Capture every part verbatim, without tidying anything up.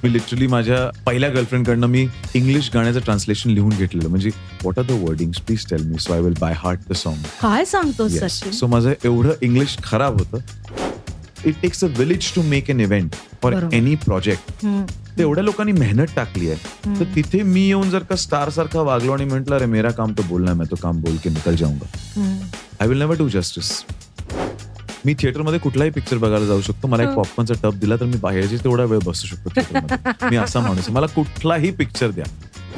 मी literally माझ्या पहिल्या गर्लफ्रेंडकडनं मी English गाण्याचं ट्रान्सलेशन लिहून घेतलेलं. म्हणजे what are the wordings, please tell me, so I will by heart the song. काय सांगतो सचिन? सो माझं एवढं इंग्लिश खराब होतं. It takes a village to make an event for any project. एवढ्या लोकांनी मेहनत टाकली आहे, तर तिथे मी येऊन जर का स्टार सारखा वागलो आणि म्हटलं अरे मेरा काम तो बोलना है, मैं तो काम बोल के निकल जाऊंगा, I will never do justice. मी थिएटरमध्ये कुठलाही पिक्चर बघायला जाऊ शकतो. मला एक पॉपकॉर्नचा टप दिला तर मी बाहेरची तेवढा वेळ बसू शकतो थिएटरमध्ये. मी असा माणूस आहे. मला कुठलाही पिक्चर द्या.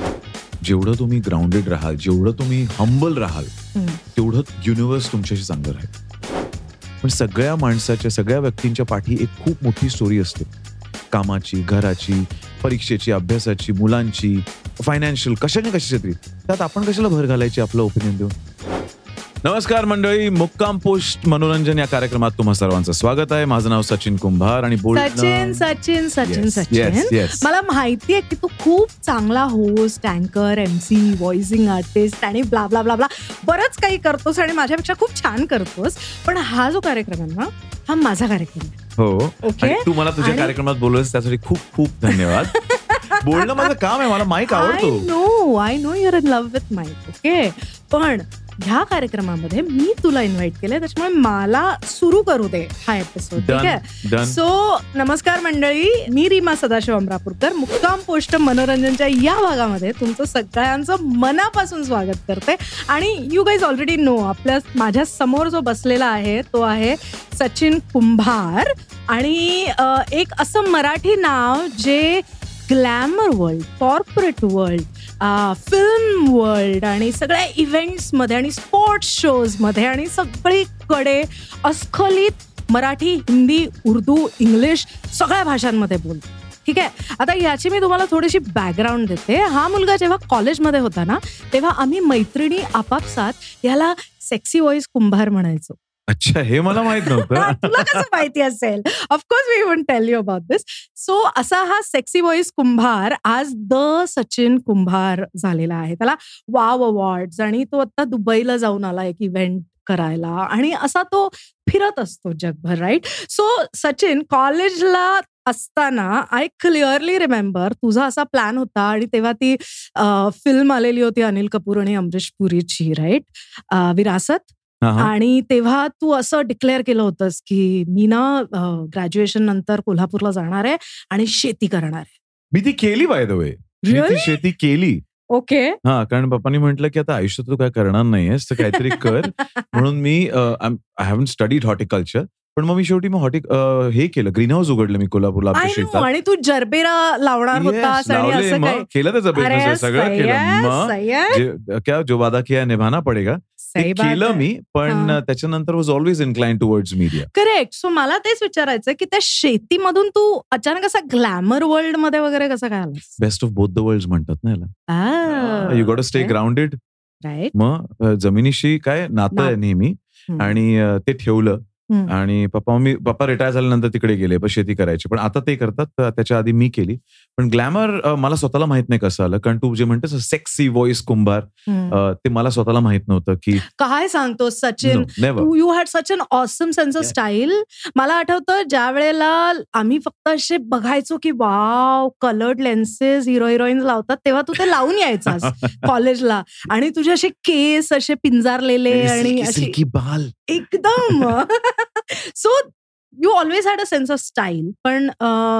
जेवढं तुम्ही ग्राउंडेड राहाल, जेवढं तुम्ही हंबल राहाल, तेवढं युनिव्हर्स तुमच्याशी चांगलं राहील. पण सगळ्या माणसाच्या, सगळ्या व्यक्तींच्या पाठी एक खूप मोठी स्टोरी असते. कामाची, घराची, परीक्षेची, अभ्यासाची, मुलांची, फायनान्शियल, कशाने कशाची तरी. त्यात आपण कशाला भर घालायची आपलं ओपिनियन देऊन. नमस्कार मंडळी, मुक्काम पोस्ट मनोरंजन या कार्यक्रमात तुम्हा सर्वांचं स्वागत आहे. माझं नाव सचिन कुंभार आणि सचिन सचिन सचिन सचिन मला माहिती आहे की तू खूप चांगला होस्ट, अँकर, एमसी, व्हॉइसिंग आर्टिस्ट आणि ब्ला ब्ला ब्ला ब्ला बरंच काही करतोस आणि माझ्यापेक्षा खूप छान करतोस. पण हा जो कार्यक्रम आहे ना, हा माझा कार्यक्रम आहे. हो, ओके. तू मला तुझ्या कार्यक्रमात बोलवलंस त्यासाठी खूप खूप धन्यवाद. बोलणं माझं काम आहे, मला माईक आवडतो. I know I know your in love with mic. Okay, पण ह्या कार्यक्रमामध्ये मी तुला इन्व्हाइट केलंय, त्याच्यामुळे मला सुरू करू दे हा एपिसोड. ठीक आहे. सो नमस्कार मंडळी, मी रीमा सदाशिव अमरापूरकर मुक्काम पोस्ट मनोरंजनच्या या भागामध्ये तुमचं सगळ्यांचं मनापासून स्वागत करते. आणि यू गाईज ऑलरेडी नो, आपल्या माझ्या समोर जो बसलेला आहे तो आहे सचिन कुंभार. आणि एक असं मराठी नाव जे glamour world, corporate world, film world आणि सगळ्या इव्हेंट्समध्ये आणि स्पोर्ट्स शोजमध्ये आणि सगळीकडे अस्खलित मराठी, हिंदी, उर्दू, इंग्लिश सगळ्या भाषांमध्ये बोलतो. ठीक आहे. आता याची मी तुम्हाला थोडीशी बॅकग्राऊंड देते. हा मुलगा जेव्हा कॉलेजमध्ये होता ना, तेव्हा आम्ही मैत्रिणी आपापसात याला सेक्सी व्हॉइस कुंभार म्हणायचो. अच्छा, हे मला माहित नव्हतं. तुला कसं माहिती असेल? Of course we won't tell you about this. So असा हा सेक्सी व्हॉइस कुंभार आज द सचिन कुंभार झालेला आहे. त्याला वाव अवॉर्ड्स आणि तो आता दुबईला जाऊन आला एक इव्हेंट करायला आणि असा तो फिरत असतो जगभर. राईट. सो सचिन, कॉलेजला असताना आय क्लिअरली रिमेंबर तुझा असा प्लॅन होता आणि तेव्हा ती फिल्म आलेली होती अनिल कपूर आणि अमरीश पुरीची, राईट, विरासत. आणि तेव्हा तू असं डिक्लेअर केलं होतंस की मी ना ग्रॅज्युएशन नंतर कोल्हापूरला जाणार आहे आणि शेती करणार आहे. मी ती केली बाय द वे. शेती केली. ओके. हा, कारण पप्पांनी म्हटलं की आता आयुष्यात तू काय करणार नाहीयेस तर काहीतरी कर. म्हणून मी आय हॅव्हंट स्टडीड हॉर्टिकल्चर, पण मग मी शेवटी मग हॉर्टिक हे केलं, ग्रीन हाऊस उघडलं मी कोल्हापूरला. आणि तू जरबेरा लावणार होतास आणि असं काय केलं, त्याचं बिझनेस सगळं केलं. मग क्या जो वादा किया निभाना पडेगा केलं मी. पण त्याच्यानंतर was always incline towards media. Correct. So मला तेच विचारायचं की त्या शेतीमधून तू अचानक असा ग्लॅमर वर्ल्ड मध्ये वगैरे कसं काय आलास? Best of both the world म्हणतात ना याला. You got to stay grounded. मग जमिनीशी काय नातं आहे नेहमी आणि ते ठेवलं. आणि पप्पा मी पप्पा रिटायर झाल्यानंतर तिकडे गेले शेती करायची, पण आता ते करतात. त्याच्या आधी मी केली. पण ग्लॅमर मला स्वतःला माहित नाही कसं आलं, कारण तू जे म्हणतेस सेक्सी व्हॉइस कुंभार, ते मला स्वतःला माहित नव्हतं की काय सांगतो Sachin. You had such an awesome sense of style. मला आठवतं ज्या वेळेला आम्ही फक्त असे बघायचो की wow coloured lenses hero heroine लावतात, तेव्हा तू ते लावून यायचास कॉलेजला आणि तुझे असे केस असे पिंजारलेले आणि असे बाल एकदम. So you always had a sense of style. पण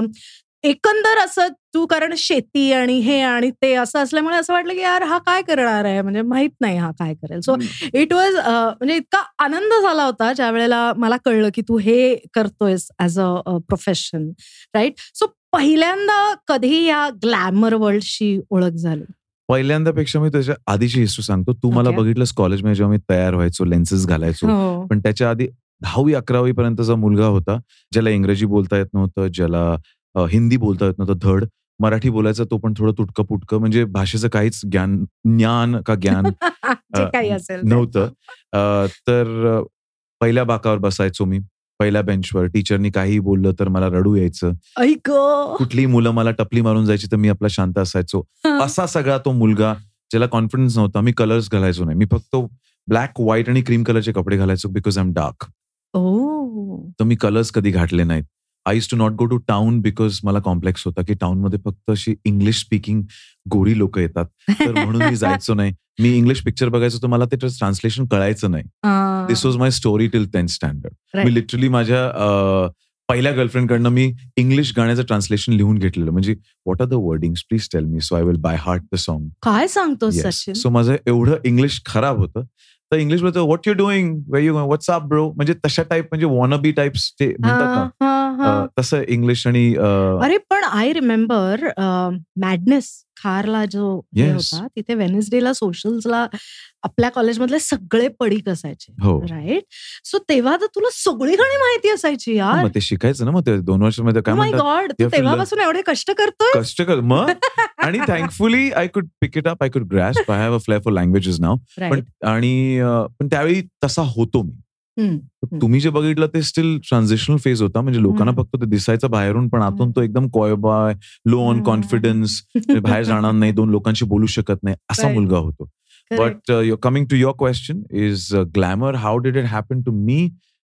एकंदर असं तू, कारण शेती आणि हे आणि ते असं असल्यामुळे असं वाटलं की यार हा काय करणार आहे, म्हणजे माहित नाही हा काय करेल. सो इट वॉज म्हणजे इतका आनंद झाला होता ज्या वेळेला मला कळलं की तू हे करतोयस as a profession, right. So पहिल्यांदा कधी या ग्लॅमर वर्ल्डशी ओळख झाली? पहिल्यांदापेक्षा मी त्याच्या आधीची हिस्ट्री सांगतो. तू मला बघितलंस कॉलेजमध्ये जेव्हा मी तयार व्हायचो, लेन्सेस घालायचो, पण त्याच्या आधी दहावी अकरावी पर्यंतचा मुलगा होता ज्याला इंग्रजी बोलता येत नव्हतं, ज्याला हिंदी बोलता येत नव्हतं, धड मराठी बोलायचं तो पण थोडं तुटकं पुटकं, म्हणजे भाषेचं काहीच ज्ञान ज्ञान का ज्ञान नव्हतं. तर पहिल्या बाकावर बसायचो मी, पहिल्या बेंचवर. टीचरनी काही बोललं तर मला रडू यायचं. कुठली मुलं मला टपली मारून जायची तर मी आपला शांत असायचो. असा सगळा तो मुलगा ज्याला कॉन्फिडन्स नव्हता. मी कलर्स घालायचो नाही, मी फक्त ब्लॅक, व्हाईट आणि क्रीम कलरचे कपडे घालायचो बिकॉज आय एम डार्क. तर मी कलर्स कधी घातले नाहीत. I use to not go to town because मला कॉम्प्लेक्स होता की टाउनमध्ये फक्त अशी इंग्लिश स्पीकिंग गोरी लोक येतात, तर म्हणून मी जायचो नाही. मी इंग्लिश पिक्चर बघायचो तर मला ते ट्रान्सलेशन कळायचं नाही. This was my story till tenth standard. मी लिटरली माझ्या पहिल्या गर्लफ्रेंडकडनं मी इंग्लिश गाण्याचं ट्रान्सलेशन लिहून घेतलेलं, म्हणजे what are the wordings please tell me so I will by heart the song. काय सांगतो सचिन? सो माझं एवढं इंग्लिश खराब होतं, तर इंग्लिश मध्ये what you doing, where you going, what's up bro, म्हणजे तशा टाईप, म्हणजे वॉनबी टाइप्स ते म्हणतात ना, तसं इंग्लिश. आणि अरे पण आय रिमेंबर मॅडनेस खारला जो होता तिथे वेनेसडेला सोशल्सला आपल्या कॉलेजमधले सगळे पडीक असायचे, राईट? सो तेव्हा तर तुला सगळी गाणी माहिती असायची यार. मग ते शिकायचं ना, मग ते दोन वर्षामध्ये काय म्हणतात. गॉड, तू तेव्हापासून एवढे कष्ट करतोय. कष्ट कर मग. आणि thankfully I could peak it up, I could grasp, I have a flair for languages नाव. पण आणि पण त्यावेळी तसा होतो मी. तुम्ही जे बघितलं ते स्टील ट्रान्झिशनल फेज होता, म्हणजे लोकांना फक्त ते दिसायचं बाहेरून, पण आतून तो एकदम कॉयबाय, लो ऑन कॉन्फिडन्स, बाहेर जाणार नाही, दोन लोकांशी बोलू शकत नाही, असा मुलगा होतो. But coming to your question is glamour, how did it happen to me?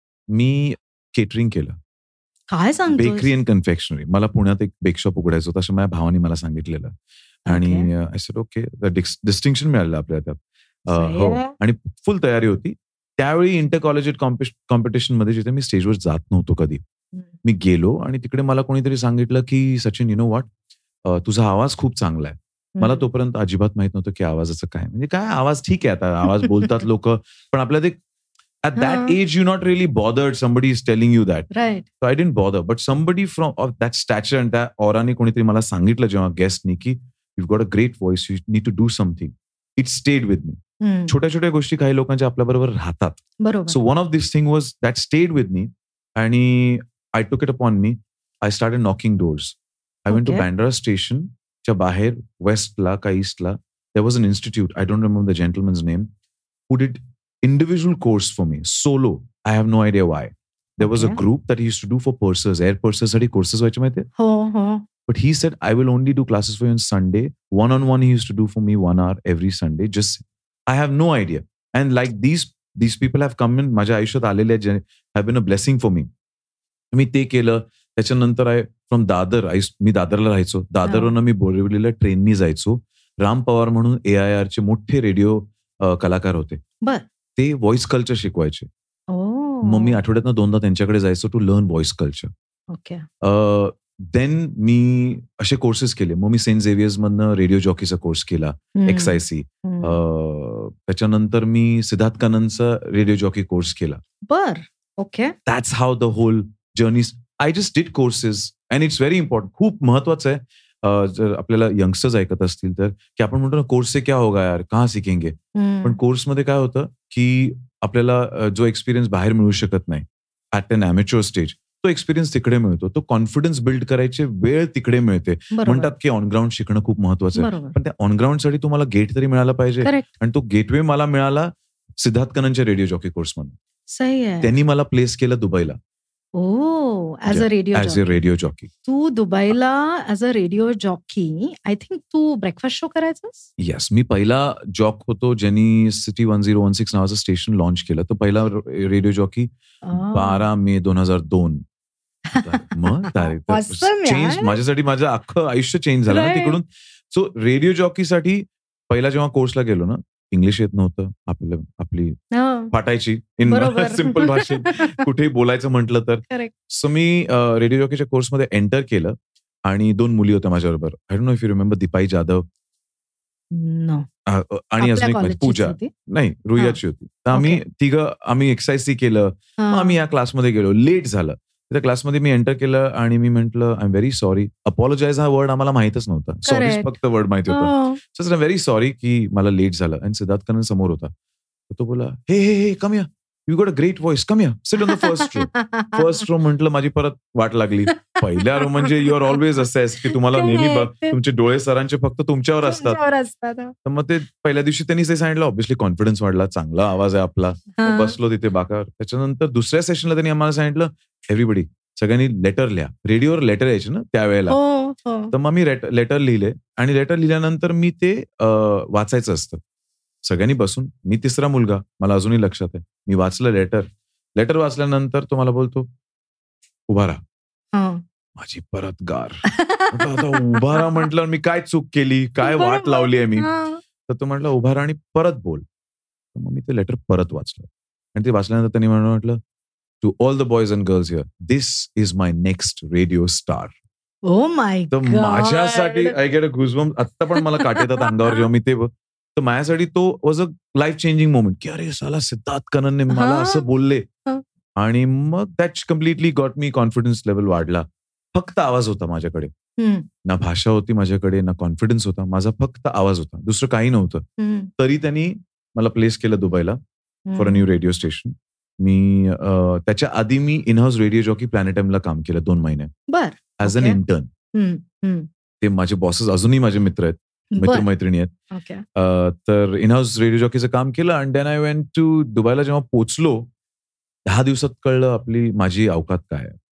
मी केटरिंग केलं. काय सांगतो? Bakery and confectionery. मला पुण्यात एक बेक शॉप उघडायचं होतं, असं माझ्या भावाने मला सांगितलेलं. आणि आय सेड ओके, डिस्टिंक्शन मिळालं आपल्याला त्यात. हो, आणि फुल तयारी होती. त्यावेळी इंटर कॉलेज कॉम्पिटिशन मध्ये जिथे मी स्टेजवर जात नव्हतो कधी, मी गेलो आणि तिकडे मला कोणीतरी सांगितलं की सचिन, यु नो व्हॉट, तुझा आवाज खूप चांगला आहे. मला तोपर्यंत अजिबात माहित नव्हतं की आवाजाचं काय, म्हणजे काय आवाज, ठीक आहे आता आवाज बोलतात लोक, पण आपल्या ते at that age you're not really bothered, somebody is telling you that, right? So I didn't bother, but somebody from of that stature and that aura ne कोणीतरी मला सांगितलं जेव्हा गेस्टनी की you've got a great voice, you need to do something. It stayed with me. छोट्या छोट्या गोष्टी काही लोकांच्या आपल्या बरोबर राहतात. बरोबर. So one of these thing was that stayed with me, आणि I took it upon me. I started knocking doors. I went to Bandra station च्या बाहेर वेस्टला का ईस्टला there was an institute, I don't remember the gentleman's name, who did individual course for me, solo. I have no idea why. There was Okay. a group that he used to do for pursers, air pursers साठी courses व्हायचे माहिती आहे? हो हो. But he said, I will only do classes for you on Sunday. One on one he used to do for me one hour every Sunday. Just, I have no idea. And like these these people have come in, माझ्या आयुष्यात आलेले आहेत, have been a blessing for me. मी ते केलं. त्याच्यानंतर I from Dadar, I मी दादरला राहायचो. दादरवरनं मी बोरिवलीला ट्रेननी जायचो. राम पवार म्हणून ए आय आर चे मोठे रेडिओ कलाकार होते. बर. ते व्हॉइस कल्चर शिकवायचे. मग मी आठवड्यातनं दोनदा त्यांच्याकडे जायचो to learn voice culture. Okay. Then मी असे कोर्सेस केले. मग मी सेंट झेवियर्स मधनं रेडिओ जॉकीचा कोर्स केला, एक्स आय सी. त्याच्यानंतर मी सिद्धार्थ काननचा रेडिओ जॉकी कोर्स केला. बर. Okay. That's how the whole journey. I just did courses and it's very important. खूप महत्वाचं आहे. जर आपल्याला यंगस्टर्स ऐकत असतील तर, की आपण म्हणतो ना कोर्स से क्या होगा यार, कहाँ सीखेंगे. पण कोर्समध्ये काय होतं की आपल्याला जो एक्सपिरियन्स बाहेर मिळू शकत नाही ऍट एन ॲमेच्युअर स्टेज, तो एक्सपिरियन्स तिकडे मिळतो. तो कॉन्फिडन्स बिल्ड करायची वेळ तिकडे मिळते. म्हणतात की ऑन ग्राउंड शिकणं खूप महत्वाचं आहे, पण त्या ऑन ग्राउंड साठी तुम्हाला गेट तरी मिळाला पाहिजे. आणि तो गेटवे मला मिळाला सिद्धार्थ कननच्या रेडिओ जॉकी कोर्स मध्ये. त्यांनी मला प्लेस केलं दुबईला. Oh, as a radio as a radio jockey. तू दुबईला as a radio jockey, I think तू ब्रेकफास्ट शो करायचास? येस, मी पहिला जॉक होतो ज्यांनी city one zero one six नावाचं स्टेशन लॉन्च केलं. तो पहिला रेडिओ जॉकी बारा मे दोन हजार दोन. मग चेंज माझ्यासाठी, माझं अख्खं आयुष्य चेंज झालं ना तिकडून. सो रेडिओ जॉकीसाठी पहिला जेव्हा कोर्सला गेलो ना, इंग्लिश येत नव्हतं, आपलं आपली फाटायची इन सिम्पल भाषेत कुठेही बोलायचं म्हटलं तर. सो मी रेडिओ जॉकीच्या कोर्समध्ये एंटर केलं आणि दोन मुली होत्या माझ्याबरोबर. I don't know if you remember Deepai Jadhav आणि अजून एक पूजा, नाही रुईयाची होती. तर आम्ही तिघं आम्ही एक्सरसाइज केलं. मग आम्ही या क्लासमध्ये गेलो. लेट झालं. त्या क्लासमध्ये मी एंटर केलं आणि मी म्हटलं I am very sorry. Apologise हा वर्ड आम्हाला माहितच नव्हता. सॉरी फक्त वर्ड माहिती होता. So I am very sorry की मला लेट झालं. आणि सिद्धार्थ कनन समोर होता. तो बोला, हे हे हे कम या, you got a great voice, come या, sit on the first row. First row म्हटलं, माझी परत वाट लागली. पहिल्या रो म्हणजे यू आर ऑलवेज असेस की तुम्हाला नेहमी तुमचे डोळे सरांचे फक्त तुमच्यावर असतात. तर मग ते पहिल्या दिवशी त्यांनी ते सांगितलं. ऑब्व्हियसली कॉन्फिडन्स वाढला, चांगला आवाज आहे आपला. बसलो तिथे बाकावर. त्याच्यानंतर दुसऱ्या सेशनला त्यांनी आम्हाला सांगितलं, एव्हरीबडी सगळ्यांनी लेटर लिहा. रेडिओवर लेटर यायचे ना त्यावेळेला. तर मग मी लेटर लिहिले आणि लेटर लिहिल्यानंतर मी ते वाचायचं असतं. सगळ्यांनी बसून, मी तिसरा मुलगा, मला अजूनही लक्षात आहे. मी वाचलं लेटर. लेटर वाचल्यानंतर तो मला बोलतो, उभा राहा. माझी परत गार. आता उभा राहा म्हटलं, मी काय चूक केली, काय वाट लावली आहे मी. तर तो म्हटलं उभा राहा आणि परत बोल. मग मी ते लेटर परत वाचलं आणि ते वाचल्यानंतर त्यांनी मला म्हटलं, to all the boys and girls here, this is my next radio star. Oh my god. तर माझ्यासाठी आय गेट अ गुजबम्स. आता पण मला काटे येतात अंगावर जेव्हा मी ते. तर माझ्यासाठी तो was a life changing moment की अरे साला सिद्धार्थ कननने मला असं बोलले. आणि मग that completely got me confidence level वाढला. फक्त आवाज होता माझ्याकडे, ना भाषा होती माझ्याकडे, ना कॉन्फिडन्स होता. माझा फक्त आवाज होता, दुसरं काही नव्हतं. तरी त्यांनी मला प्लेस केलं दुबईला for a new radio station. मी त्याच्या आधी मी in house radio jockey planet एमला काम केलं दोन महिने ऍज अन इंटर्न. ते माझे बॉसेस अजूनही माझे मित्र आहेत, मित्रमैत्रिणी आहेत. तर इन हाऊस रेडिओ जॉकीचं काम केलं आणि देन आय वेंट टू दुबईला. जेव्हा पोहोचलो दहा दिवसात कळलं आपली माझी अवकात काय आहे.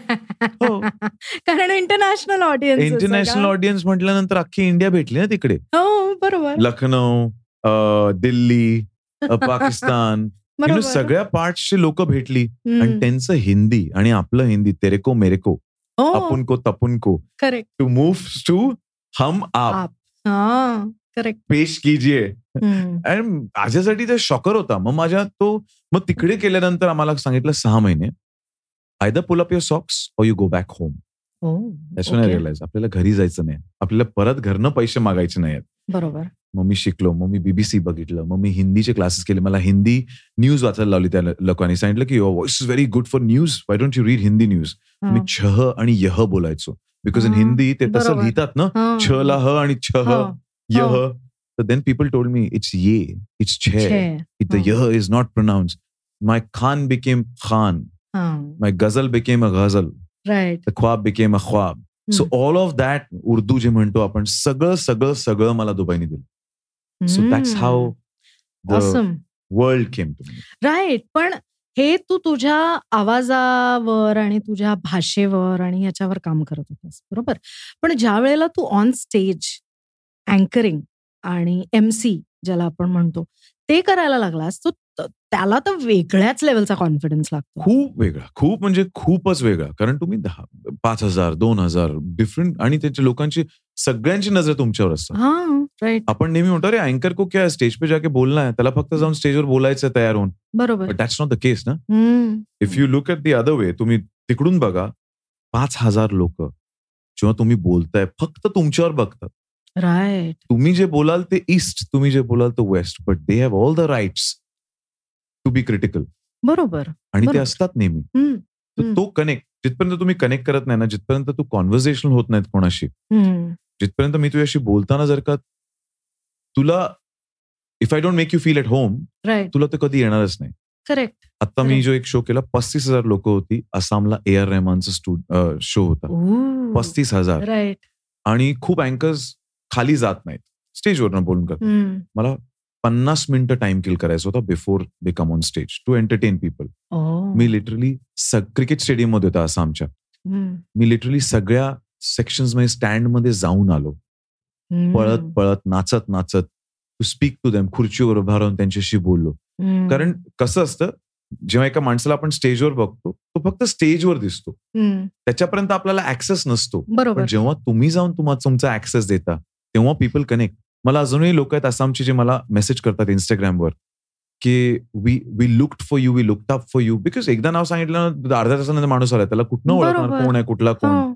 कारण इंटरनॅशनल ऑडियन्स इंटरनॅशनल ऑडियन्स म्हटल्यानंतर अख्खी इंडिया भेटली ना तिकडे. हो बरोबर. लखनौ, दिल्ली, पाकिस्तान, सगळ्या पार्ट्सची लोक भेटली आणि त्यांचं हिंदी आणि आपलं हिंदी तेरेको मेरेको, अपन को तपन को, करेक्ट, टू मूव्ह टू हम आप, करेक्ट, पेश कीजिए. आणि माझ्यासाठी ते शॉकर होता. मग माझ्या तो मग तिकडे केल्यानंतर आम्हाला सांगितलं सहा महिने either pull up your socks और यू गो बॅक होम. त्याच वेळेला रिअलाइज आपल्याला घरी जायचं नाही, आपल्याला परत घरनं पैसे मागायचे नाहीत. बरोबर. मग मी शिकलो, मग मी बीबीसी बघितलं, मग मी हिंदीचे क्लासेस केले. मला हिंदी न्यूज वाचायला लावली. त्या लोकांनी सांगितलं की your voice is very good for news, why don't you read Hindi news. मी छह आणि यह बोलायचो बिकॉज इन हिंदी ते तसं लिहितात ना, छ ला ह आणि छह यह. तर then people told me it's ये, इट्स छह, इट द यह is not pronounce. My khan became khan, my ghazal became a ghazal, the khwab became a khwab. So all of that Urdu जे म्हणतो आपण, सगळं सगळं सगळं मला दुबईने दिलं. So that's how the awesome. world came to me. Right. पण हे तू तुझ्या आवाजावर आणि तुझ्या भाषेवर आणि याच्यावर काम करत होतास, बरोबर. पण ज्या वेळेला तू ऑन स्टेज अँकरिंग आणि एमसी ज्याला आपण म्हणतो ते करायला लागलास, तो त्याला तर वेगळ्याच लेवलचा कॉन्फिडन्स लागतो. खूप वेगळा, खूप म्हणजे खूपच वेगळा. कारण तुम्ही दहा पाच हजार दोन हजार डिफरंट आणि त्यांच्या लोकांची सगळ्यांची नजर तुमच्यावर असतात. आपण नेहमी म्हणतो अरे अँकर को क्या स्टेज पे जाके बोलना है, त्याला फक्त जाऊन स्टेजवर बोलायचं तयार होऊन. बरोबर. दॅट्स नॉट द केस ना. If you look at the other way, तुम्ही तिकडून बघा, पाच हजार लोक जेव्हा तुम्ही बोलताय फक्त तुमच्यावर बघतात. राईट. तुम्ही जे बोलाल ते ईस्ट, तुम्ही जे बोलाल ते waste, but they have all the rights to be critical. बरोबर. आणि ते असतात नेहमी. तर तो कनेक्ट जिथपर्यंत तुम्ही कनेक्ट करत नाही ना, जिथपर्यंत तू कॉन्व्हर्सेशन होत नाहीत कोणाशी, जिथपर्यंत मी तुझ्याशी बोलताना जर का तुला if I don't make you feel at home, तुला ते कधी येणारच नाही. करेक्ट. आता मी जो एक शो केला, पस्तीस हजार लोक होती. आसामला ए आर रहमानचा शो होता. पस्तीस हजार. राईट. आणि खूप अँकर्स खाली जात नाहीत, स्टेजवरनं बोलून करतात. मला पन्नास मिनिटं टाइम किल करायचं होता before they come on stage to entertain people. मी लिटरली क्रिकेट स्टेडियम मध्ये होता आसामच्या. मी लिटरली सगळ्या सेक्शन्स मध्ये स्टँड मध्ये जाऊन आलो, पळत पळत नाचत नाचत टू स्पीक टू देम. खुर्चीवर उभा राहून त्यांच्याशी बोललो. कारण कसं असतं, जेव्हा एका माणसाला आपण स्टेजवर बघतो तो फक्त स्टेजवर दिसतो, त्याच्यापर्यंत आपल्याला ऍक्सेस नसतो. पण जेव्हा तुम्ही जाऊन तुम्हाला तुमचा ऍक्सेस देता तेव्हा पीपल कनेक्ट. मला अजूनही लोक आहेत आसामची जे मला मेसेज करतात इंस्टाग्रामवर की we we looked for you, we looked up for you. Because एकदा नाव सांगितलं ना, अर्ध्या तासानंतर माणूस आला, त्याला कुठनं ओळखणार कोण आहे कुठला कोण.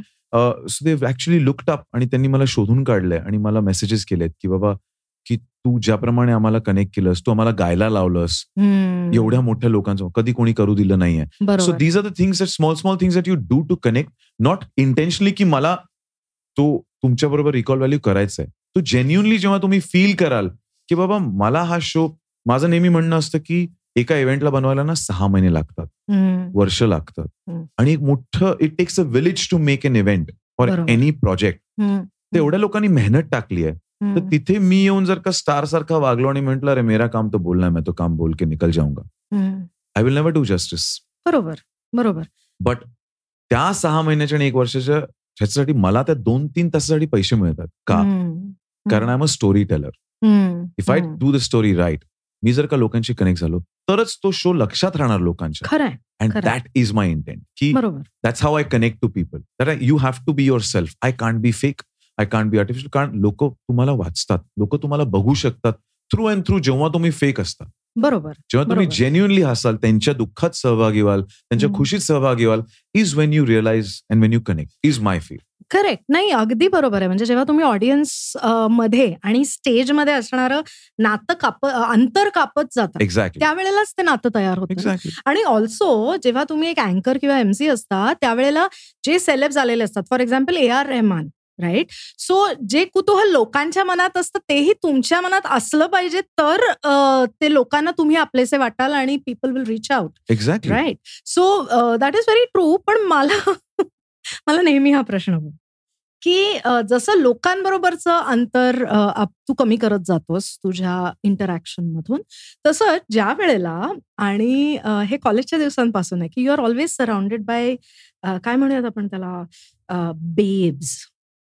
So they actually looked up आणि त्यांनी मला शोधून काढलंय आणि मला मेसेजेस केलेत की बाबा की तू ज्याप्रमाणे आम्हाला कनेक्ट केलंस, तू आम्हाला गायला लावलंस एवढ्या मोठ्या लोकांचं, कधी कोणी करू दिलं नाहीये. So these are the things, small small things that you do to connect, not intentionally की मला तो तुमच्या बरोबर रिकॉल व्हॅल्यू करायचा आहे. तो जेन्युअनली जेव्हा तुम्ही फील कराल की बाबा मला हा शो, माझं नेहमी म्हणणं असतं की एका इव्हेंटला बनवायला ना सहा महिने लागतात, वर्ष लागतात. आणि एक मोठं it takes a village to make an event for any project. तर एवढ्या लोकांनी मेहनत टाकली आहे. तर तिथे मी येऊन जर का स्टार सारखा वागलो आणि म्हटलं अरे मेरा काम तो बोलना है, मैं तो काम बोल के निकल जाऊंगा, I will never do justice. बरोबर बरोबर. बट त्या सहा महिन्याच्या आणि एक वर्षाच्या ह्याच्यासाठी मला त्या दोन तीन तासासाठी पैसे मिळतात का? कारण I am a storyteller. If I do the story right, मी जर का लोकांशी कनेक्ट झालो, तरच तो शो लक्षात राहणार लोकांच्या. खरंय. And that is my intent की that's how I connect to people. That you have to be yourself. I can't be fake, I can't be artificial. कारण लोक तुम्हाला वाचतात, लोक तुम्हाला बघू शकतात थ्रू अँड थ्रू जेव्हा तुम्ही फेक असता. बरोबर. जेव्हा तुम्ही जेन्युअनली हसाल, त्यांच्या दुःखात सहभागी व्हाल, त्यांच्या खुशीत सहभागी व्हाल, is when you realise and when you connect, is my feel. Correct. नाही, अगदी बरोबर आहे. म्हणजे जेव्हा तुम्ही ऑडियन्स मध्ये आणि स्टेजमध्ये असणारं नातं काप अंतर कापत जाता, एक्झॅक्टली, त्यावेळेलाच ते नातं तयार होतं. एक्झॅक्टली. आणि ऑल्सो जेव्हा तुम्ही एक अँकर किंवा एमसी असता, त्यावेळेला जे सेलेब्स आलेले असतात, for example A R Rahman, right. So जे कुतूहल लोकांच्या मनात असतं तेही तुमच्या मनात असलं पाहिजे, तर ते लोकांना तुम्ही आपलेसे वाटाल आणि people will reach out. Exactly, right. So that is very true. पण मला मला नेहमी हा प्रश्न होतो की जसं लोकांबरोबरचं अंतर तू कमी करत जातोस तुझ्या इंटरॅक्शन मधून, तसं ज्या वेळेला, आणि हे कॉलेजच्या दिवसांपासून आहे की you are always surrounded by, काय म्हणूयात आपण त्याला, babes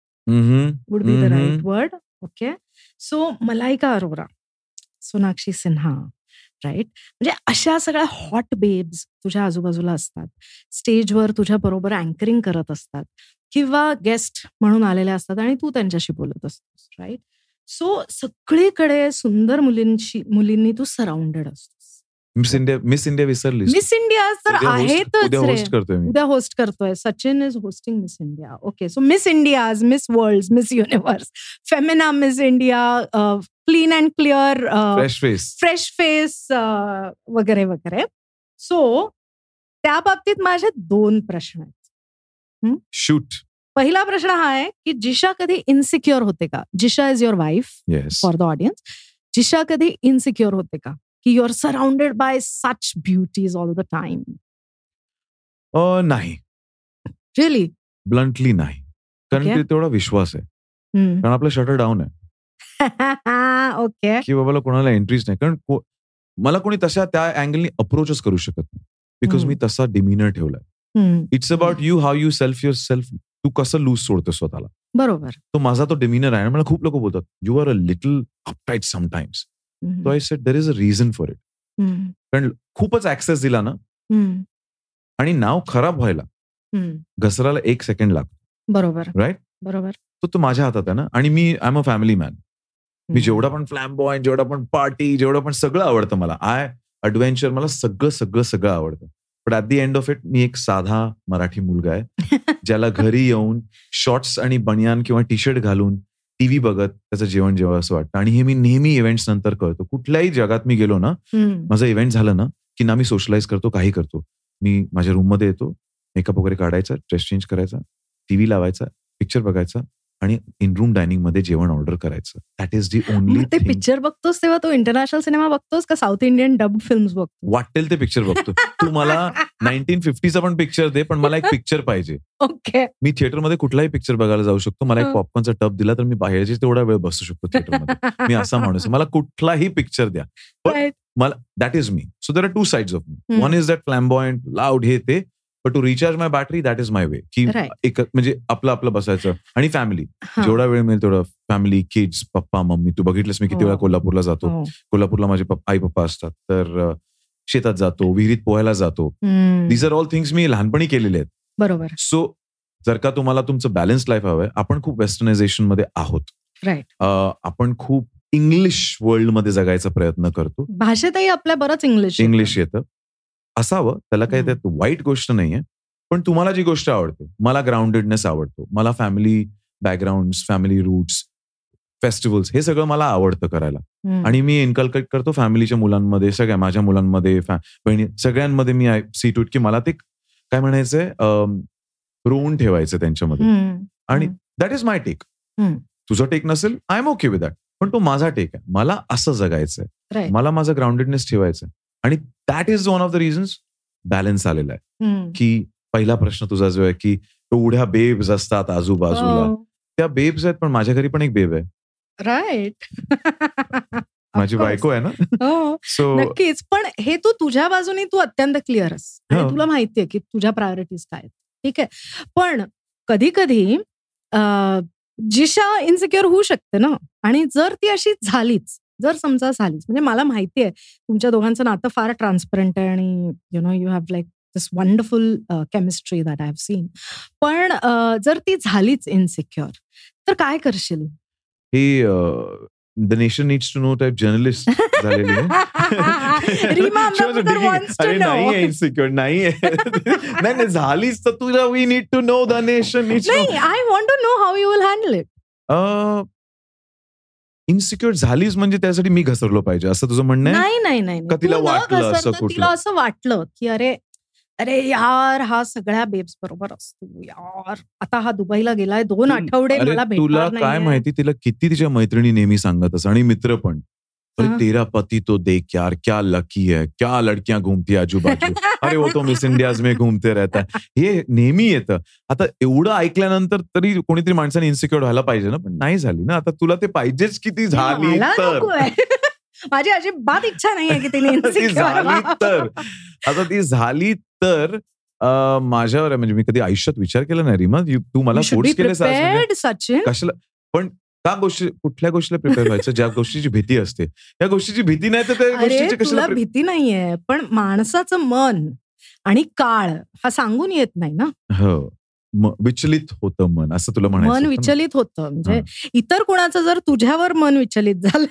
would be the right word. Okay. So Malaika Arora, Sonakshi Sinha, right, म्हणजे अशा सगळ्या हॉट बेब्स तुझ्या आजूबाजूला असतात, स्टेजवर तुझ्या बरोबर अँकरिंग करत असतात किंवा गेस्ट म्हणून आलेल्या असतात आणि तू त्यांच्याशी बोलत असतोस, राईट. सो सगळीकडे सुंदर मुलींशी मुलींनी तू सराउंडेड असतोस. मिस इंडिया मिस इंडिया विसरलीस? मिस इंडिया तर आहेतच. उद्या होस्ट करतोय मी. उद्या होस्ट करतोय. Sachin is hosting miss India. Okay. So miss India, miss world, miss universe, Femina miss India, clean and clear, fresh face fresh face वगैरे वगैरे. सो त्या बाबतीत माझे दोन प्रश्न आहेत. शूट. पहिला प्रश्न हा आहे की जिशा कधी इनसिक्युअर होते का? Jisha is your wife, for the audience. Jisha कधी इनसिक्युअर होते का की you are surrounded by such beauties all the time? नाही, रिअली, ब्लंटली नाही. कारण की तेवढा विश्वास आहे. कारण आपलं शटर डाऊन आहे. ओके. की बाबाला कोणाला एंट्रीज नाही. कारण मला कोणी तशा त्या अँगलनी अप्रोचच करू शकत नाही, बिकॉज मी तसा डिमिनर ठेवलाय. It's about you, how you self yourself. तू कसं लूज सोडतो स्वतःला. बरोबर. तो माझा तो डिमिनर आहे. मला खूप लोक बोलतात you are a little uptight sometimes. So I said there is a reason for it. कारण खूपच ऍक्सेस दिला ना, आणि नाव खराब व्हायला घसरायला एक सेकंड लागतो. बरोबर. राईट. बरोबर. तो तो माझ्या हातात आहे ना. आणि मी I am a family man. मी जेवढा पण फ्लॅम्बॉयंट, जेवढा पण पार्टी, जेवढं पण सगळं आवडतं मला. आय ॲडव्हेंचर, मला सगळं सगळं सगळं आवडतं. But at the end of it मी एक साधा मराठी मुलगा आहे ज्याला घरी येऊन शॉर्ट्स आणि बनियान किंवा टी शर्ट घालून टीव्ही बघत त्याचं जेवण जेव्हा असं वाटतं. आणि हे मी नेहमी इव्हेंट्स नंतर करतो. कुठल्याही जगात मी गेलो ना, माझं इव्हेंट झालं ना की ना मी सोशलाइज करतो, काही करतो. मी माझ्या रूममध्ये येतो, मेकअप वगैरे काढायचा, ड्रेस चेंज करायचा, टीव्ही लावायचा, पिक्चर बघायचा आणि इन रूम डायनिंग मध्ये जेवण ऑर्डर करायचं. That is the only. ते पिक्चर बघतोस तेव्हा तू इंटरनॅशनल सिनेमा बघतोस का साऊथ इंडियन डब्ड फिल्म्स बघतो? वाटेल ते पिक्चर बघतो. तू मला नाईन्टीन फिफ्टीचा पण पिक्चर दे, पण मला एक पिक्चर पाहिजे. ओके. मी थिएटरमध्ये कुठलाही पिक्चर बघायला जाऊ शकतो. मला एक पॉपकॉर्नचा टब दिला तर मी बाहेरची तेवढा वेळ बसू शकतो थिएटरमध्ये. मी असा माणूस आहे. मला कुठलाही पिक्चर द्या. पण मला that is me. So there are two sides of me. One is that flamboyant, loud, हे ते. But to recharge my battery that is my way. की एक म्हणजे आपलं आपलं बसायचं आणि फॅमिली, जेवढा वेळ मिळेल तेवढा फॅमिली, किड्स, पप्पा, मम्मी. तू बघितलंस मी किती वेळा कोल्हापूरला जातो. कोल्हापूरला माझे आई पप्पा असतात, तर शेतात जातो, विहिरीत पोहायला जातो. दीज आर ऑल थिंग्स मी लहानपणी केलेले आहेत. बरोबर. सो जर का तुम्हाला तुमचं बॅलन्स लाईफ हवंय, आपण खूप वेस्टर्नायझेशन मध्ये आहोत. राईट. आपण खूप इंग्लिश वर्ल्ड मध्ये जगायचा प्रयत्न करतो. भाषेतही आपल्या बरंच इंग्लिश इंग्लिश येतं. असावं, त्याला काही त्यात वाईट गोष्ट नाहीये. पण तुम्हाला जी गोष्ट आवडते, मला ग्राउंडेडनेस आवडतो, मला family background, family roots, festivals, हे सगळं मला आवडतं करायला. आणि मी इन्कल्केट करतो फॅमिलीच्या मुलांमध्ये, सगळ्या माझ्या मुलांमध्ये, बहिणी, सगळ्यांमध्ये मी सी टू इट की मला ते काय म्हणायचंय, रोवून ठेवायचं त्यांच्यामध्ये. आणि दॅट इज माय टेक. तुझा टेक नसेल, I am okay with that. पण तो माझा टेक आहे. मला असं जगायचंय, मला माझं ग्राउंडेडनेस ठेवायचं. आणि that is one of the reasons balance आलेला आहे. की पहिला प्रश्न तुझा जो आहे की एवढ्या बेब्स असतात आजूबाजूला, त्या बेब्स आहेत, पण माझ्या घरी पण एक बेब आहे. राईट. माझी बायको आहे ना. सो नक्कीच. पण हे तू तुझ्या बाजूने तू अत्यंत क्लिअर आहेस आणि तुला माहितीये की तुझ्या प्रायोरिटीज काय आहेत. ठीक आहे. पण कधी कधी जिशा इन्सिक्युअर होऊ शकते ना, आणि जर ती अशी झालीच जर समजा झालीच, म्हणजे मला माहिती आहे तुमच्या दोघांचं नातं फार ट्रान्सपरंट आहे आणि you know you have like this wonderful chemistry that I have seen. पण जर ती झालीच इनसिक्युअर तर काय करशील? ही the nation needs to know type journalist झालेली अरे नाहीये इन्सिक्युअर, नाहीये. नाही नाही झालीच तर तुला we need to know the nation needs. I want to know how you will handle it. Insecure झालीच म्हणजे त्यासाठी मी घसरलो पाहिजे असं तुझं म्हणणं आहे? नाही नाही नाही का तिला वाटलं असं कुठलं? तिला असं वाटलं की अरे अरे यार हा सगळ्या बेब्स बरोबर असतो यार, आता हा दुबईला गेलाय दोन आठवडे मला भेटणार तुला काय माहिती तिला किती तिच्या मैत्रिणी नेहमी सांगत असं आणि मित्र पण, तेरा पति तो देख यार क्या लकी है, क्या लडकियां घूमती आजूबाजू, अरे वो तो मिस इंडियाज में घूमते रहता है, हे नेहमी येतं. आता एवढं ऐकल्यानंतर तरी कोणीतरी माणसाने इन्सिक्युअर व्हायला पाहिजे ना, पण नाही झाली ना. आता तुला ते पाहिजेच की ती झाली तर. माझी अजिबात इच्छा नाहीये की तिने झाली तर. आता ती झाली तर माझ्यावर म्हणजे मी कधी आयुष्यात विचार केला नाही रीमा, तू मला फोर्स केलं सचिन कशाला. पण त्या गोष्टी कुठल्या गोष्टीला प्रिपेअर व्हायचं ज्या गोष्टीची भीती असते, त्या गोष्टीची भीती नाही तर त्या गोष्टीची कशाला भीती नाहीये. पण माणसाचं मन आणि काळ हा सांगून येत नाही ना. हो विचलित होतं मन असं तुला म्हणायचं. मन विचलित होतं म्हणजे इतर कोणाचं जर तुझ्यावर मन विचलित झालं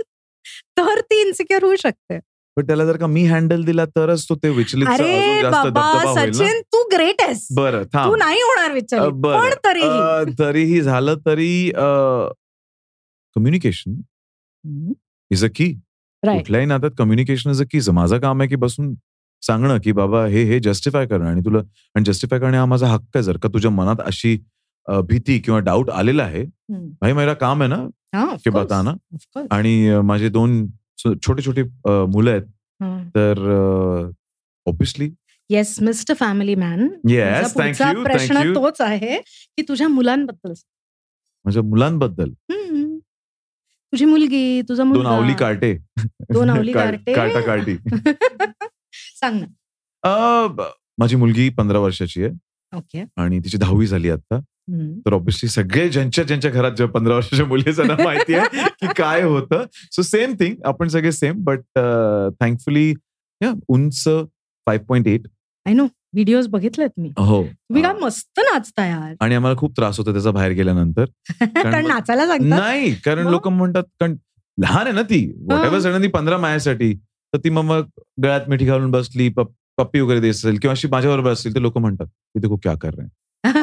तर ती इन्सिक्युअर होऊ शकते. पण त्याला जर का मी हँडल दिला तरच तो ते विचलित सचिन तू ग्रेट आहेस. बरं तू नाही होणार विचलित. पण तरीही तरीही झालं तरी कम्युनिकेशन इज अ की. कुठल्याही नात्यात कम्युनिकेशन इज अ की. माझं काम आहे की बसून सांगणं की बाबा हे हे जस्टिफाय करणं आणि तुला आणि जस्टिफाय करणे हा माझा हक्क आहे. जर का तुझ्या मनात अशी भीती किंवा डाऊट आलेला आहे, भाई मेरा काम आहे ना की बताना. आणि माझे दोन छोटे छोटे मुलं आहेत तर obviously yes mister family man. Yes thank you. प्रश्न तोच आहे की तुझ्या मुलांबद्दल. माझ्या मुलांबद्दल तुझी मुलगी तुझा दोन आवली कार्टे दोन आवली कार्टे कार्टा कार्टी सांग ना. माझी मुलगी पंधरा वर्षाची आहे. ओके. आणि तिची दहावी झाली आता. तर ऑब्व्हियसली सगळे ज्यांच्या ज्यांच्या घरात जेव्हा पंधरा वर्षाच्या मुलीचं माहिती आहे की काय होतं. सो सेम थिंग, आपण सगळे सेम. बट थँकफुली या उंच five point eight. I know videos बघितलेत मी. हो तुम्ही काय मस्त नाचता यार. आणि आम्हाला खूप त्रास होतो त्याचा बाहेर गेल्यानंतर. कारण नाचायला सांगतात नाही, कारण लोक म्हणतात कारण लहान आहे ना ती, व्हॉट एव्हर सडन ती पंधरा माझ्यासाठी तर ती मग गळ्यात मिठी घालून बसली, पप्पी वगैरे देत असेल किंवा अशी माझ्याबरोबर असतील तर लोक म्हणतात की देखो क्या कर रहे हैं.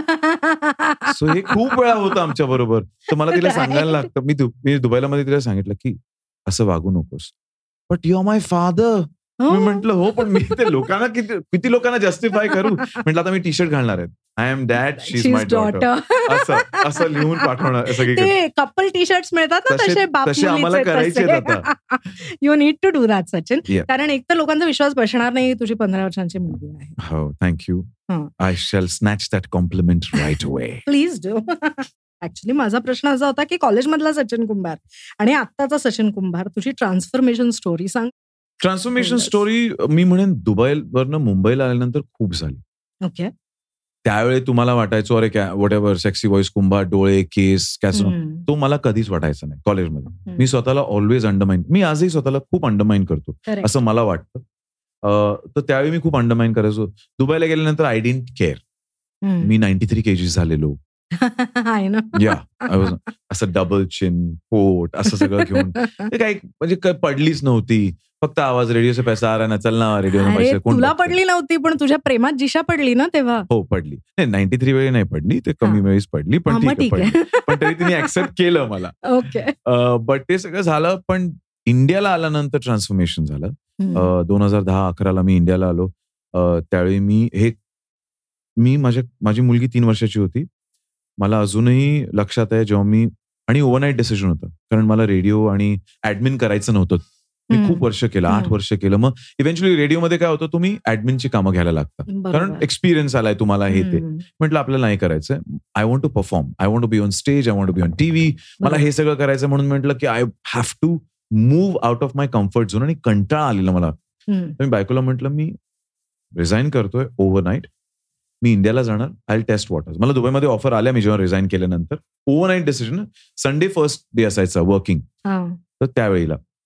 सो हे खूप वेळा होतं आमच्या बरोबर. तर मला तिला सांगायला लागतं. मी मी दुबईला मध्ये तिला सांगितलं की असं वागू नकोस. But you are my father. मी म्हंटल हो पण मी ते लोकांना किती किती लोकांना जस्टिफाय करू. म्हटलं आता मी टी शर्ट घालणार आहे, I am dad she is my daughter असं असं लिहून पाठवणार. सगळीकडे कपल टी शर्ट्स मिळतात ना तसे बाप तसे आम्हाला करायचे आता. You need to do that Sachin. कारण एक तर लोकांचा विश्वास बसणार नाही तुझी पंधरा वर्षांची मुलगी आहे. हो thank you. I shall snatch that compliment right away. Please do. Actually माझा प्रश्न असा होता की कॉलेजमधला सचिन कुंभार आणि आत्ताचा सचिन कुंभार, तुझी ट्रान्सफॉर्मेशन स्टोरी सांग. ट्रान्सफॉर्मेशन स्टोरी मी म्हणेन दुबईवरनं मुंबईला आल्यानंतर खूप झाली. ओके. त्यावेळी तुम्हाला वाटायचो अरे काय whatever sexy voice, Kumbhar, डोळे, केस, कॅसो, तो मला कधीच वाटायचा नाही कॉलेजमध्ये. मी स्वतःला ऑलवेज अंडरमाइन, मी आजही स्वतःला खूप अंडरमाइन करतो असं मला वाटतं. तर त्यावेळी मी खूप अंडरमाइन करायचो. दुबईला गेल्यानंतर आय डिडंट केअर. मी नाईन्टी थ्री केजीस झालेलो. या असं डबल चिन, पोट असं सगळं घेऊन काही म्हणजे काही पडलीच नव्हती. फक्त आवाज रेडिओचा पैसा आ रहा ना, चल ना रेडिओ पैसे. तुला पडली नव्हती पण तुझ्या प्रेमात जिशा पडली ना तेव्हा. हो पडली. नाही नाईन्टी थ्री वेळी नाही पडली, ते कमी वेळीच पडली. पण ठीक आहे, पण तरी तिने ऍक्सेप्ट केलं मला. ओके. बट ते सगळं झालं. पण इंडियाला आल्यानंतर ट्रान्सफॉर्मेशन झालं. दोन हजार दहा अकराला मी इंडियाला आलो. त्यावेळी मी हे मी माझ्या माझी मुलगी तीन वर्षाची होती. मला अजूनही लक्षात आहे जेव्हा मी, आणि ओव्हरनाईट डिसिजन होतं कारण मला रेडिओ आणि ऍडमिन करायचं नव्हतं. मी खूप वर्ष केलं, आठ वर्ष केलं. मग इव्हेंच्युअली रेडिओमध्ये काय होतं, तुम्ही ऍडमिनची कामं घ्यायला लागतात कारण एक्सपिरियन्स आलाय तुम्हाला हे ते. म्हटलं आपल्याला नाही करायचं. I want to perform, I want to be on stage, I want to be on TV. मला हे सगळं करायचं म्हणून म्हटलं की I have to move out of my comfort zone. आणि कंटाळा आलेला मला. मी बायकोला म्हटलं मी रिझाईन करतोय ओव्हरनाईट, मी इंडियाला जाणार, आय टेस्ट वॉटर्स. मला दुबईमध्ये ऑफर आल्या मी जेव्हा रिझाईन केल्यानंतर. Overnight decision. Sunday first day असायचा वर्किंग. तर त्यावेळेला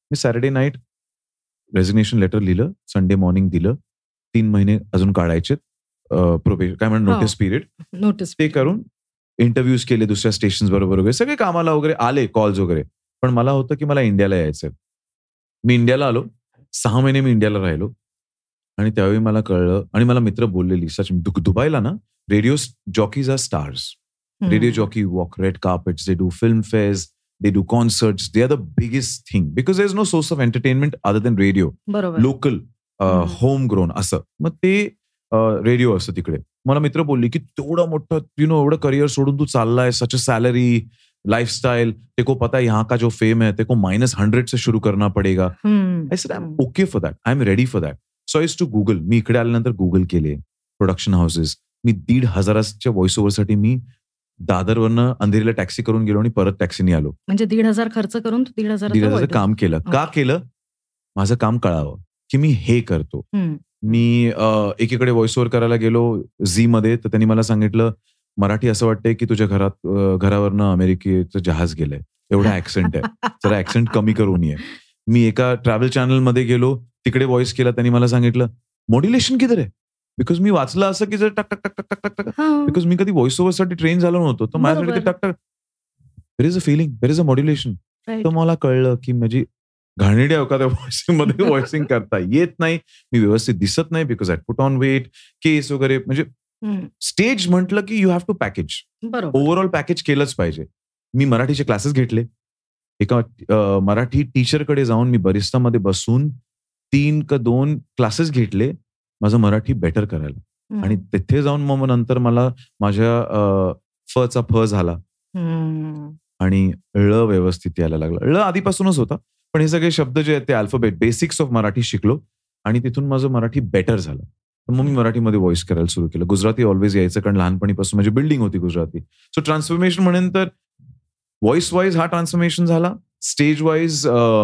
मी सॅटर्डे नाईट रेझिग्नेशन लेटर लिहिलं, संडे मॉर्निंग दिलं, तीन महिने अजून काढायचे, प्रोबेशन काय म्हणतात नोटीस पिरियड, नोटीस ते करून इंटरव्ह्यूज केले दुसऱ्या स्टेशन बरोबर वगैरे, सगळे कामाला वगैरे आले, कॉल्स वगैरे. पण मला होतं की मला इंडियाला यायचंय. मी इंडियाला आलो, सहा महिने मी इंडियाला राहिलो आणि त्यावेळी मला कळलं आणि मला मित्र बोललेली, सच दुबईला ना radio jockeys are stars. Radio jockey walk red carpets, they do Filmfares, they do concerts, they are the biggest thing because there's no source of entertainment other than radio. बरोबर. Local, uh, homegrown असं. मग ते radio असतं तिकडे. मला मित्र बोलली की तेवढा मोठा यु नो एवढं करिअर सोडून तू चाललाय, सच अ सॅलरी, लाइफस्टाइल, तेको पता है यहाँ का जो फेम है तेको माइनस हंड्रेड से शुरू करना पड़ेगा. I said I'm okay for that. I'm ready for that. So I used to Google. मी इकडे आल्यानंतर गुगल केले प्रोडक्शन हाऊसेस. मी दीड हजाराच्या व्हॉइस ओव्हरसाठी मी दादरवरनं अंधेरीला टॅक्सी करून गेलो आणि परत टॅक्सीने आलो. म्हणजे दीड हजार खर्च करून तू दीड हजार दीड हजाराचं काम केलं. का केलं? माझं काम कळावं की मी हे करतो. मी एकीकडे व्हॉइस ओव्हर करायला गेलो झी मध्ये, तर त्यांनी मला सांगितलं मराठी असं वाटतंय की तुझ्या घरात घरावरनं अमेरिकेचं जहाज गेलंय, एवढा ऍक्सेंट आहे, जरा ऍक्सेंट कमी करून ये. मी एका ट्रॅव्हल चॅनल मध्ये गेलो, तिकडे व्हॉइस केला, त्यांनी मला सांगितलं मॉड्युलेशन किधर आहे. बिकॉज मी वाचलं असं की जर टक टक टक टक टक टक बिकॉज मी कधी व्हॉइस ओव्हरसाठी ट्रेन झालो नव्हतो, तर माझ्यासाठी टक टक there is a feeling, there is a modulation. तर मला कळलं की माझी घाणेडी अवकात व्हॉइसिंग मध्ये व्हॉइसिंग करता येत नाही, मी व्यवस्थित दिसत नाही because I put on weight, केस वगैरे. म्हणजे स्टेज म्हटलं की you have to package, overall package केलंच पाहिजे. मी मराठीचे क्लासेस घेतले, एका मराठी टीचरकडे जाऊन मी बरिस्तामध्ये बसून तीन का दोन क्लासेस घेतले माझं मराठी बेटर करायला. आणि तिथे जाऊन मग नंतर मला माझ्या फचा फ झाला आणि ळ व्यवस्थित यायला लागला. ळ आधीपासूनच होता, पण हे सगळे शब्द जे आहेत ते अल्फाबेट बेसिक्स ऑफ मराठी शिकलो आणि तिथून माझं मराठी बेटर झालं. तर मग मी मराठीमध्ये व्हॉइस करायला सुरू केलं. गुजराती ऑलवेज यायचं, कारण लहानपणीपासून माझी बिल्डिंग होती गुजराती. सो ट्रान्सफॉर्मेशन म्हणेन तर व्हॉइस वाईज हा ट्रान्सफॉर्मेशन झाला. स्टेज वाईज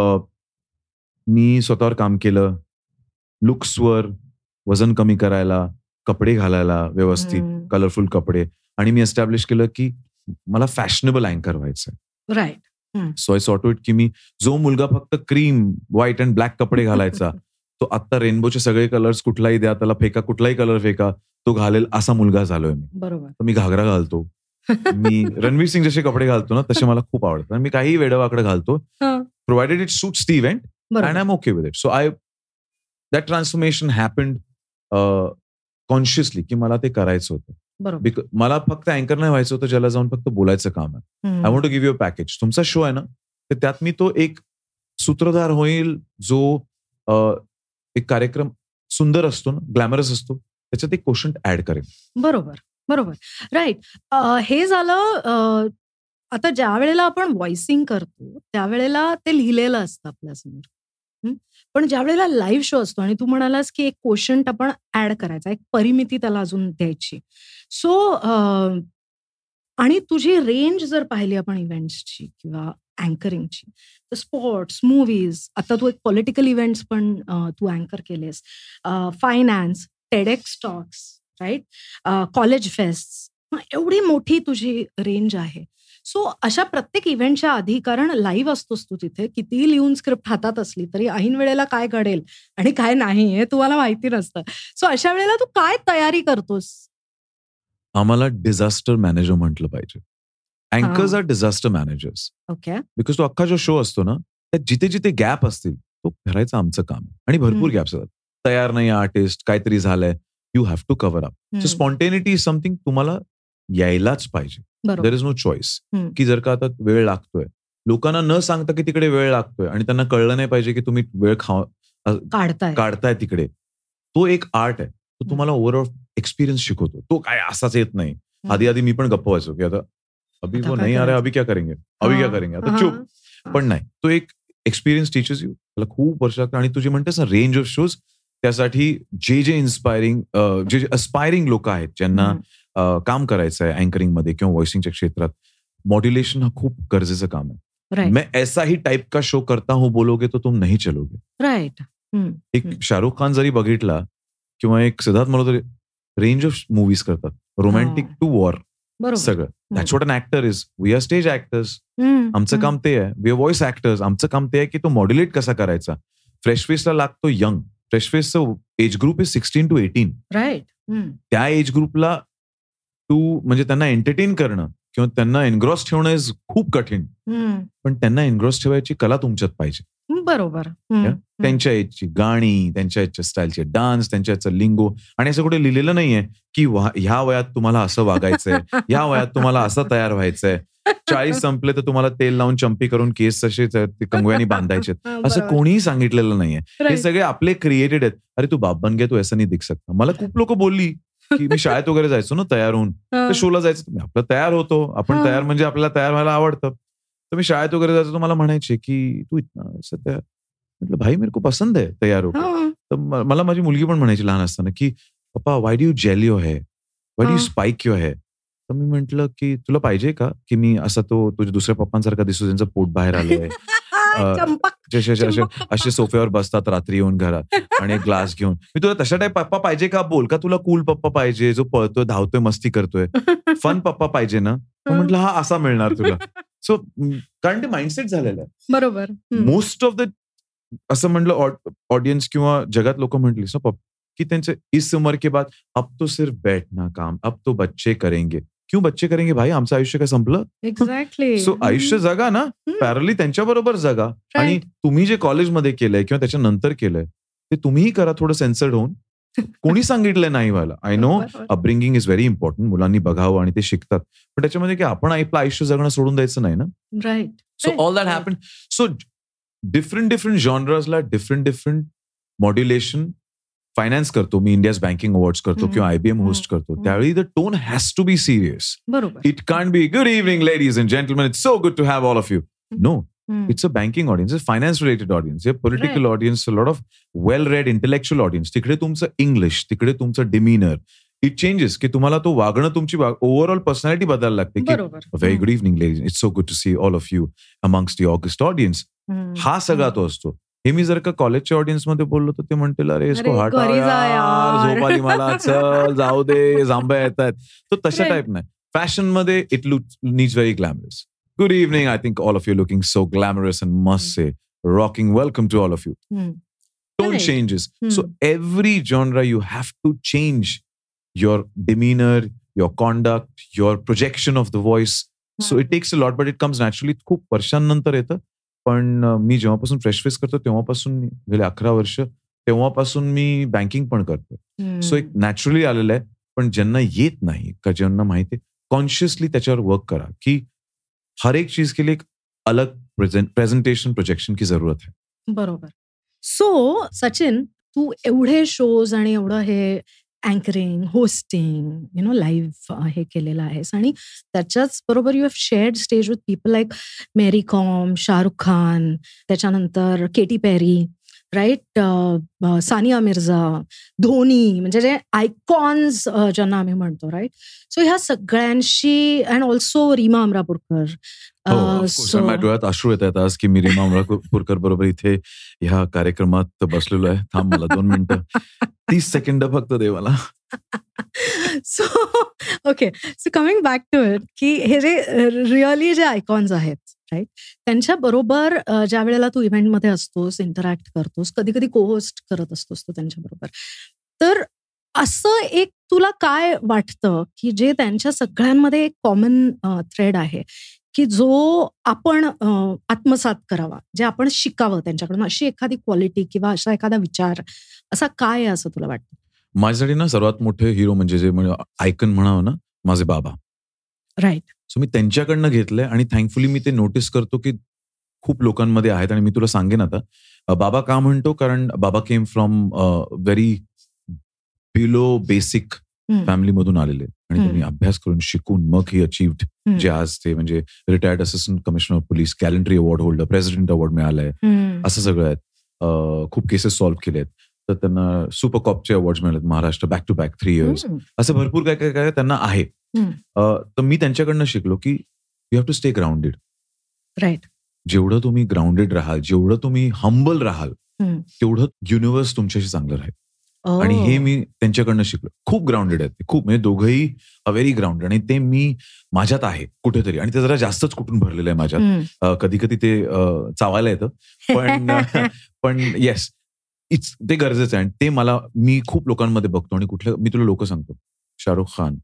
मी स्वतःवर काम केलं, लुक्सवर, वजन कमी करायला, कपडे घालायला व्यवस्थित, कलरफुल कपडे. आणि मी एस्टॅब्लिश केलं की मला फॅशनेबल अँकर व्हायचंय. Right. So I sort it की मी जो मुलगा फक्त क्रीम, व्हाईट अँड ब्लॅक कपडे घालायचा, तो आता रेनबोचे सगळे कलर्स कुठलाही द्या, त्याला फेका, कुठलाही कलर फेका, तो घालेल असा मुलगा झालोय मी. बरोबर. तर मी घागरा घालतो, मी रणवीर सिंग जसे कपडे घालतो ना तसे मला खूप आवडतात. मी काही वेडवाकडे घालतो, provided it suits the event and I am okay with it. So I that transformation happened consciously की मला ते करायचं होतं. बिकॉज मला फक्त अँकर नाही व्हायचं होतं ज्याला जाऊन फक्त बोलायचं काम आहे. I want to give you a package. तुमचा शो आहे ना, तर त्यात मी तो एक सूत्रधार होईल जो एक कार्यक्रम सुंदर असतो ना, ग्लॅमरस असतो, त्याच्यात एक क्वेश्चन ऍड करेल. बरोबर बरोबर. राईट. हे झालं. आता ज्या वेळेला आपण व्हॉइसिंग करतो त्यावेळेला ते लिहिलेलं असतं आपल्यासमोर, पण ज्या वेळेला लाईव्ह शो असतो आणि तू म्हणालास की एक क्वेश्चन आपण ऍड करायचा, एक परिमिती त्याला अजून द्यायची. सो आणि तुझी रेंज जर पाहिली आपण इव्हेंट्सची किंवा अँकरिंगची, तर स्पोर्ट्स, मूव्हीज, आता तू एक पॉलिटिकल इव्हेंट्स पण तू अँकर केलेस, finance, TEDx talks, right, college fest, एवढी मोठी तुझी रेंज आहे. सो अशा प्रत्येक इव्हेंटच्या आधी, कारण लाईव्ह असतोस तू तिथे, कितीही लिहून स्क्रिप्ट हातात असली तरी ऐन वेळेला काय घडेल आणि काय नाही हे तुम्हाला माहिती नसतं. सो अशा वेळेला तू काय तयारी करतोस? आम्हाला डिझास्टर मॅनेजर म्हटलं पाहिजे. Anchors are disaster managers. Okay. Because तो अख्खा जो शो असतो ना, त्यात जिथे जिथे गॅप असतील तो भरायचं आमचं काम आहे. आणि भरपूर गॅप्स असतात. तयार नाही आर्टिस्ट, काहीतरी झालंय, you have to cover up. So spontaneity is something तुम्हाला यायलाच पाहिजे. There is no choice. की जर का आता वेळ लागतोय, लोकांना न सांगता की तिकडे वेळ लागतोय आणि त्यांना कळलं नाही पाहिजे की तुम्ही वेळ खा काढताय काढताय तिकडे, तो एक आर्ट आहे. तो तुम्हाला ओव्हरऑल एक्सपिरियन्स शिकवतो. तो काय असाच येत नाही. आधी आधी मी पण गप्प व्हायचो की आता अभी वो नाही आ रहा, अभी क्या करेंगे, अभी क्या करेंगे, आता चुप. पण नाही, तो एक एक्सपिरियन्स टीचर्स यू. त्याला खूप वर्ष लागतात. आणि तुझी म्हणतेस ना रेंज ऑफ शोज, त्यासाठी जे जे इन्स्पायरिंग जे जे अस्पायरिंग लोक आहेत ज्यांना काम करायचं आहे अँकरिंग मध्ये किंवा व्हॉइसिंगच्या क्षेत्रात, मॉड्युलेशन हा खूप गरजेचं काम आहे. मैं ऐसा ही टाइप का शो करता हूं बोलोगे तो तुम नहीं चलोगे. राईट. एक शाहरुख खान जरी बघितला किंवा एक Siddharth Malhotra, range of movies करतात, रोमॅन्टिक टू वॉर, सगळं. That's what an actor is. We are stage actors. आमचं काम ते आहे. We are voice actors. आमचं काम ते आहे की तो मॉड्युलेट कसा करायचा. फ्रेश फेसला लागतो यंग. फ्रेश फेसचं age group is sixteen to eighteen. Right. त्या एज ग्रुपला तू म्हणजे त्यांना एंटरटेन करणं किंवा त्यांना एनग्रॉस ठेवणं इज खूप कठीण. पण त्यांना एनग्रॉस ठेवायची कला तुमच्यात पाहिजे. बरोबर. त्यांच्या एजची गाणी, त्यांच्या एजच्या स्टाईलचे डान्स, त्यांच्या एजचं लिंगो. आणि असं कुठे लिहिलेलं नाहीये की ह्या वयात तुम्हाला असं वागायचंय, ह्या वयात तुम्हाला असं तयार व्हायचंय, चाळीस संपले तर तुम्हाला तेल लावून चंपी करून केस तसेच कंगव्यानी बांधायचे, असं कोणीही सांगितलेलं नाहीये. हे सगळे आपले क्रिएटेड आहेत. अरे तू बाप बन गया तू ऐसा नाही दिख सकता. मला खूप लोक बोलली की मी शाळेत वगैरे जायचो ना तयार होऊन, तर शोला जायचं, आपलं तयार होतो आपण, तयार म्हणजे आपल्याला तयार व्हायला आवडतं. तर मी शाळेत वगैरे जायचो तर मला म्हणायचे की तू इतना असं तयार. म्हटलं भाई मेरे को पसंद है तयार होकर. तर मला माझी मुलगी पण म्हणायची लहान असताना की papa why do you gel your hair, why do you spike your hair. तर मी म्हंटल की तुला पाहिजे का की मी असा तो तुझ्या दुसऱ्या पप्पांसारखा दिसतो ज्यांचं पोट बाहेर आलंय, असे सोफ्यावर बसतात रात्री येऊन घरात आणि एक ग्लास घेऊन. मी तुला तशा टाईप पप्पा पाहिजे का बोल, का तुला कूल पप्पा पाहिजे जो पळतोय धावतोय मस्ती करतोय, फन पप्पा पाहिजे ना. म्हटलं हा असा मिळणार तुला. सो कारण ते माइंडसेट झालेलं आहे. बरोबर. मोस्ट ऑफ द असं म्हटलं ऑडियन्स किंवा जगात लोक म्हटली सो पप्पा की त्यांचे इस उम्र के बाद अब तो सिर्फ बैठना काम, अब तो बच्चे करेंगे. क्यों बच्चे करेंगे भाई, आमचं आयुष्य काय संपलं? एक्झॅक्टली. सो आयुष्य जगा ना, पॅरली त्यांच्या बरोबर जगा. आणि तुम्ही जे कॉलेजमध्ये केलंय किंवा त्याच्या नंतर केलंय ते तुम्हीही करा थोडं सेन्सर्ड होऊन. कोणी सांगितलंय नाही व्हायला. I know upbringing is very important, मुलांनी बघावं आणि ते शिकतात, पण त्याच्यामध्ये की आपण आपलं आयुष्य जगणं सोडून द्यायचं नाही ना. Right. So all that happen. So different different जॉनर्सला डिफरंट डिफरंट मॉड्युलेशन. फायनान्स करतो मी, इंडियाज बँकिंग अवॉर्ड्स करतो किंवा आयबीएम होस्ट करतो, त्यावेळी the tone has to be serious. बरोबर. It can't be good evening ladies and gentleman, it's so good to have all of you. No, it's a banking audience, it's finance related audience, political audience, lot of well read intellectual audience. तिकडे तुमचं English, तिकडे तुमचं de Minaur, it changes की तुम्हाला तो वागणं, तुमची overall personality बदलायला लागते. की very good evening ladies, it's so good to see all of you amongst the august audience. हा सगळा तो असतो. हे मी जर का कॉलेजच्या ऑडियन्स मध्ये बोललो तर ते म्हणतील अरे इसको हटा यार, झोप आली मला, चल जाऊ दे, जांभ्या येत आहेत. तो तशा टाईप नाही. फॅशन मध्ये it looks needs very glamorous. Good evening, I think all of you looking so glamorous and must say rocking, welcome to all of you. Tone changes. So every genre you have to change your demeanour, your conduct, your projection of the voice. So it takes a lot, but it comes naturally. खूप वर्षांनंतर येतं. पण मी जेव्हापासून fresh face करतो तेव्हापासून, मी गेले अकरा वर्ष तेव्हापासून मी बँकिंग पण करतोय. सो एक नॅचरली आलेलं आहे. पण ज्यांना येत नाही का, ज्यांना माहिती, कॉन्शियसली त्याच्यावर वर्क करा की हर एक चीज के लिए एक अलग प्रेझेंटेशन प्रोजेक्शन की जरूरत आहे. बरोबर. सो सचिन, तू एवढे शोज आणि एवढं हे anchoring, hosting, you know live हे केलेलं आहेस, आणि त्याच्याच बरोबर you have shared stage with people like Mary Kom, Shahrukh Khan, त्याच्यानंतर Katy Perry, right, Sania Mirza, Dhoni, म्हणजे जे आयकॉन्स ज्यांना आम्ही म्हणतो, राईट. सो ह्या सगळ्यांशी, अँड ऑल्सो रीमा अमरापूरकर. माझ्या डोळ्यात अश्रू येत आहेत आज की मी रीमा अमरापूरकर बरोबर इथे ह्या कार्यक्रमात बसलेलो आहे. थांब, मला दोन मिनिटं तीस सेकंड फक्त दे मला. So okay, so coming back to it, की हे जे रिअली जे आयकॉन्स आहेत, राईट, त्यांच्या बरोबर ज्या वेळेला तू इव्हेंटमध्ये असतोस, इंटरॅक्ट करतोस, कधी कधी को होस्ट करत असतोस तू त्यांच्या बरोबर, तर असं एक तुला काय वाटतं की जे त्यांच्या सगळ्यांमध्ये एक कॉमन थ्रेड आहे की जो आपण आत्मसात करावा, जे आपण शिकावं त्यांच्याकडून, अशी एखादी क्वालिटी किंवा असा एखादा विचार असा काय आहे असं तुला वाटतं? माझ्यासाठी ना सर्वात मोठे हिरो म्हणजे जे म्हणजे आयकन म्हणावं ना, माझे बाबा. राईट. सो मी त्यांच्याकडनं घेतलंय आणि थँकफुली मी ते नोटीस करतो की खूप लोकांमध्ये आहेत. आणि मी तुला सांगेन आता बाबा का म्हणतो, कारण बाबा came from very below basic फॅमिलीमधून आलेले आणि त्यांनी अभ्यास करून शिकून मग ही अचीव्ड जे आज ते म्हणजे retired assistant commissioner of police, gallantry award holder, president award मिळालाय, असं सगळं आहेत. खूप केसेस सॉल्व्ह केलेत, तर त्यांना सुपर कॉपचे अवॉर्ड मिळालेत Maharashtra, back to back three years, असं भरपूर काय काय काय त्यांना आहे. तर मी त्यांच्याकडनं शिकलो की you have to stay grounded. Right. जेवढं तुम्ही ग्राउंडेड राहाल, जेवढं तुम्ही हंबल राहाल, तेवढं युनिव्हर्स तुमच्याशी चांगलं राहील. आणि हे मी त्यांच्याकडनं शिकलो. खूप ग्राउंडेड आहेत ते, खूप म्हणजे दोघंही व्हेरी ग्राउंडेड. आणि ते मी माझ्यात आहे कुठेतरी, आणि ते जरा जास्तच कुठून भरलेलं आहे माझ्यात. कधी कधी ते चावायला येतं, पण पण येस, इट्स ते गरजेचं आहे. आणि ते मला मी खूप लोकांमध्ये बघतो. आणि कुठल्या मी तुला लोक सांगतो, शाहरुख खान,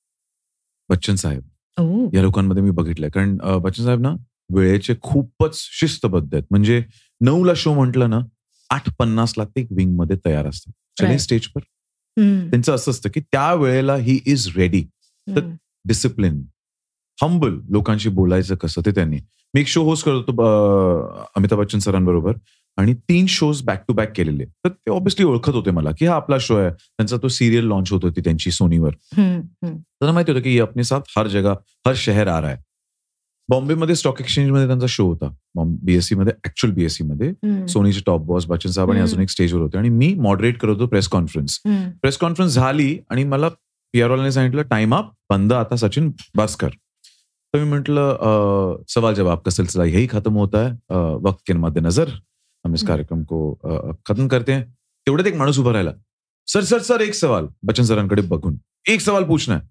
बच्चन साहेब या लोकांमध्ये मी बघितलंय. कारण बच्चन साहेब ना वेळेचे खूपच शिस्तबद्ध आहेत. म्हणजे नऊला शो म्हटलं ना, आठ पन्नासला ते विंग मध्ये तयार असतात. चले स्टेजवर. त्यांचं असं असतं की त्या वेळेला ही इज रेडी. तर डिसिप्लिन, हंबल, लोकांशी बोलायचं कसं ते त्यांनी. मी एक शो होस्ट करत होतो अमिताभ बच्चन सरांबरोबर, आणि तीन शोज बॅक टू बॅक केलेले. तर ते ऑब्व्हियसली ओळखत होते मला की हा आपला शो आहे. त्यांचा तो सिरियल लॉन्च होत होती त्यांची सोनीवर. त्यांना माहिती होतं की ये अपने साथ हर जगह हर शहर आ रहा है. बॉम्बेमध्ये स्टॉक एक्सचेंज मध्ये त्यांचा शो होता, बीएससी मध्ये, ऍक्च्युअल बीएससी मध्ये. सोनीचे टॉप बॉस बच्चन साहेब आणि अजून एक स्टेजवर होते, आणि मी मॉडरेट करत होतो प्रेस कॉन्फरन्स. प्रेस कॉन्फरन्स झाली आणि मला पीआरओने सांगितलं टाइम अप, बंद आता, सचिन बस कर. तर मी म्हटलं सवाल जवाब का सिलसिला यही खत्म होता है, वक्त के मद्देनजर हम इस कार्यक्रम को खत्म करते हैं. तेवढ्यात एक माणूस उभा राहिला. सर सर सर एक सवाल, बच्चन सरांकडे बघून, एक सवाल पूछना है.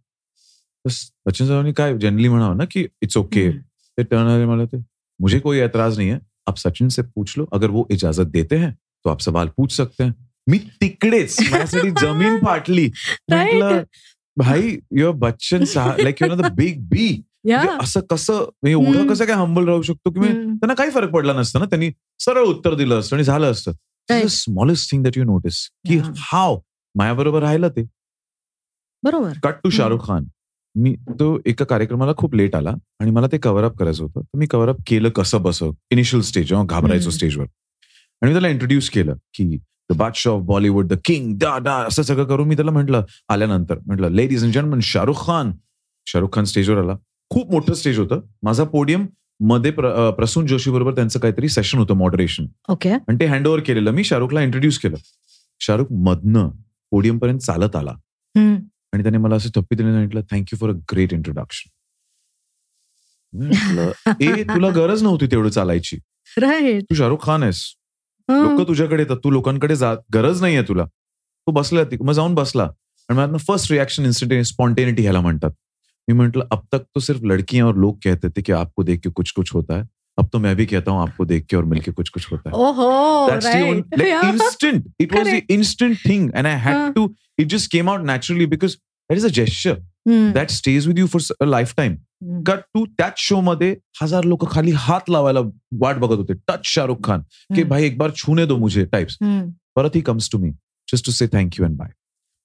बच्चन सरांनी काय जनरली म्हणावं ना की इट्स ओके. ते टर्न मला ते, मुझे कोई एतराज नहीं है, आप सचिन से पूछ लो, अगर वो इजाजत देते हैं तो आप सवाल पूछ सकते हैं. मी तिकडेच माझ्यासाठी जमीन फाटली. म्हटलं भाई, युअर बच्चन साहेब, like you know the big B. असं कसं, एवढं कसं काय हंबल राहू शकतो की त्यांना काही फरक पडला नसतं ना, त्यांनी सरळ उत्तर दिलं असतं आणि झालं असतं. Smallest thing that you notice की हाव माझ्याबरोबर राहिलं ते. बरोबर. Cut to Shahrukh Khan. मी तो एका कार्यक्रमाला खूप लेट आला आणि मला ते कव्हरअप करायचं होतं. तर मी कव्हरअप केलं कसं बसं, इनिशियल स्टेज, जेव्हा घाबरायचो स्टेजवर. आणि मी त्याला इंट्रोड्यूस केलं की द बादशाह ऑफ बॉलिवूड, द किंग, डा डा असं सगळं करून मी त्याला म्हटलं, आल्यानंतर म्हटलं ladies and gentleman, Shahrukh Khan. Shahrukh Khan स्टेजवर आला. खूप मोठं स्टेज होतं. माझा पोडियम मध्ये प्रसून जोशी बरोबर त्यांचं काहीतरी सेशन होतं, मॉडरेशन. ओके. आणि ते हँड ओव्हर केलेलं. मी शाहरुखला इंट्रोड्यूस केलं. शाहरुख मधनं पोडियम पर्यंत चालत आला आणि त्याने मला असं थप्पी दिली, म्हटलं thank you for a great introduction. ए तुला गरज नव्हती तेवढं चालायची. तू शाहरुख खान आहेस, लोक तुझ्याकडे येतात, तू लोकांकडे जा, गरज नाहीये तुला. तू बसला, मग जाऊन बसला. आणि माझं फर्स्ट रिएक्शन इन्स्टंटेनियस स्पॉन्टेनिटी ह्याला म्हणतात. मी म्हटलं अब तक तो सिर्फ लड़कियां और लोग कहते थे कि आपको देख के कुछ कुछ होता है, अब तो मैं भी कहता हूँ आपको देख के और मिलके कुछ कुछ होता है. ओहो, That's the only, like yeah. instant. It was the instant thing, and I had uh. to. It just came out naturally because that is a gesture hmm. that stays with you for a lifetime. Hmm. Cut to that show मध्ये हजार लोक खाली हात लावायला वाट बघत होते. Touch Shahrukh Khan की भाई एक बार छूने दो मुझे टाइप्स. परत he comes to me just to say thank you and bye.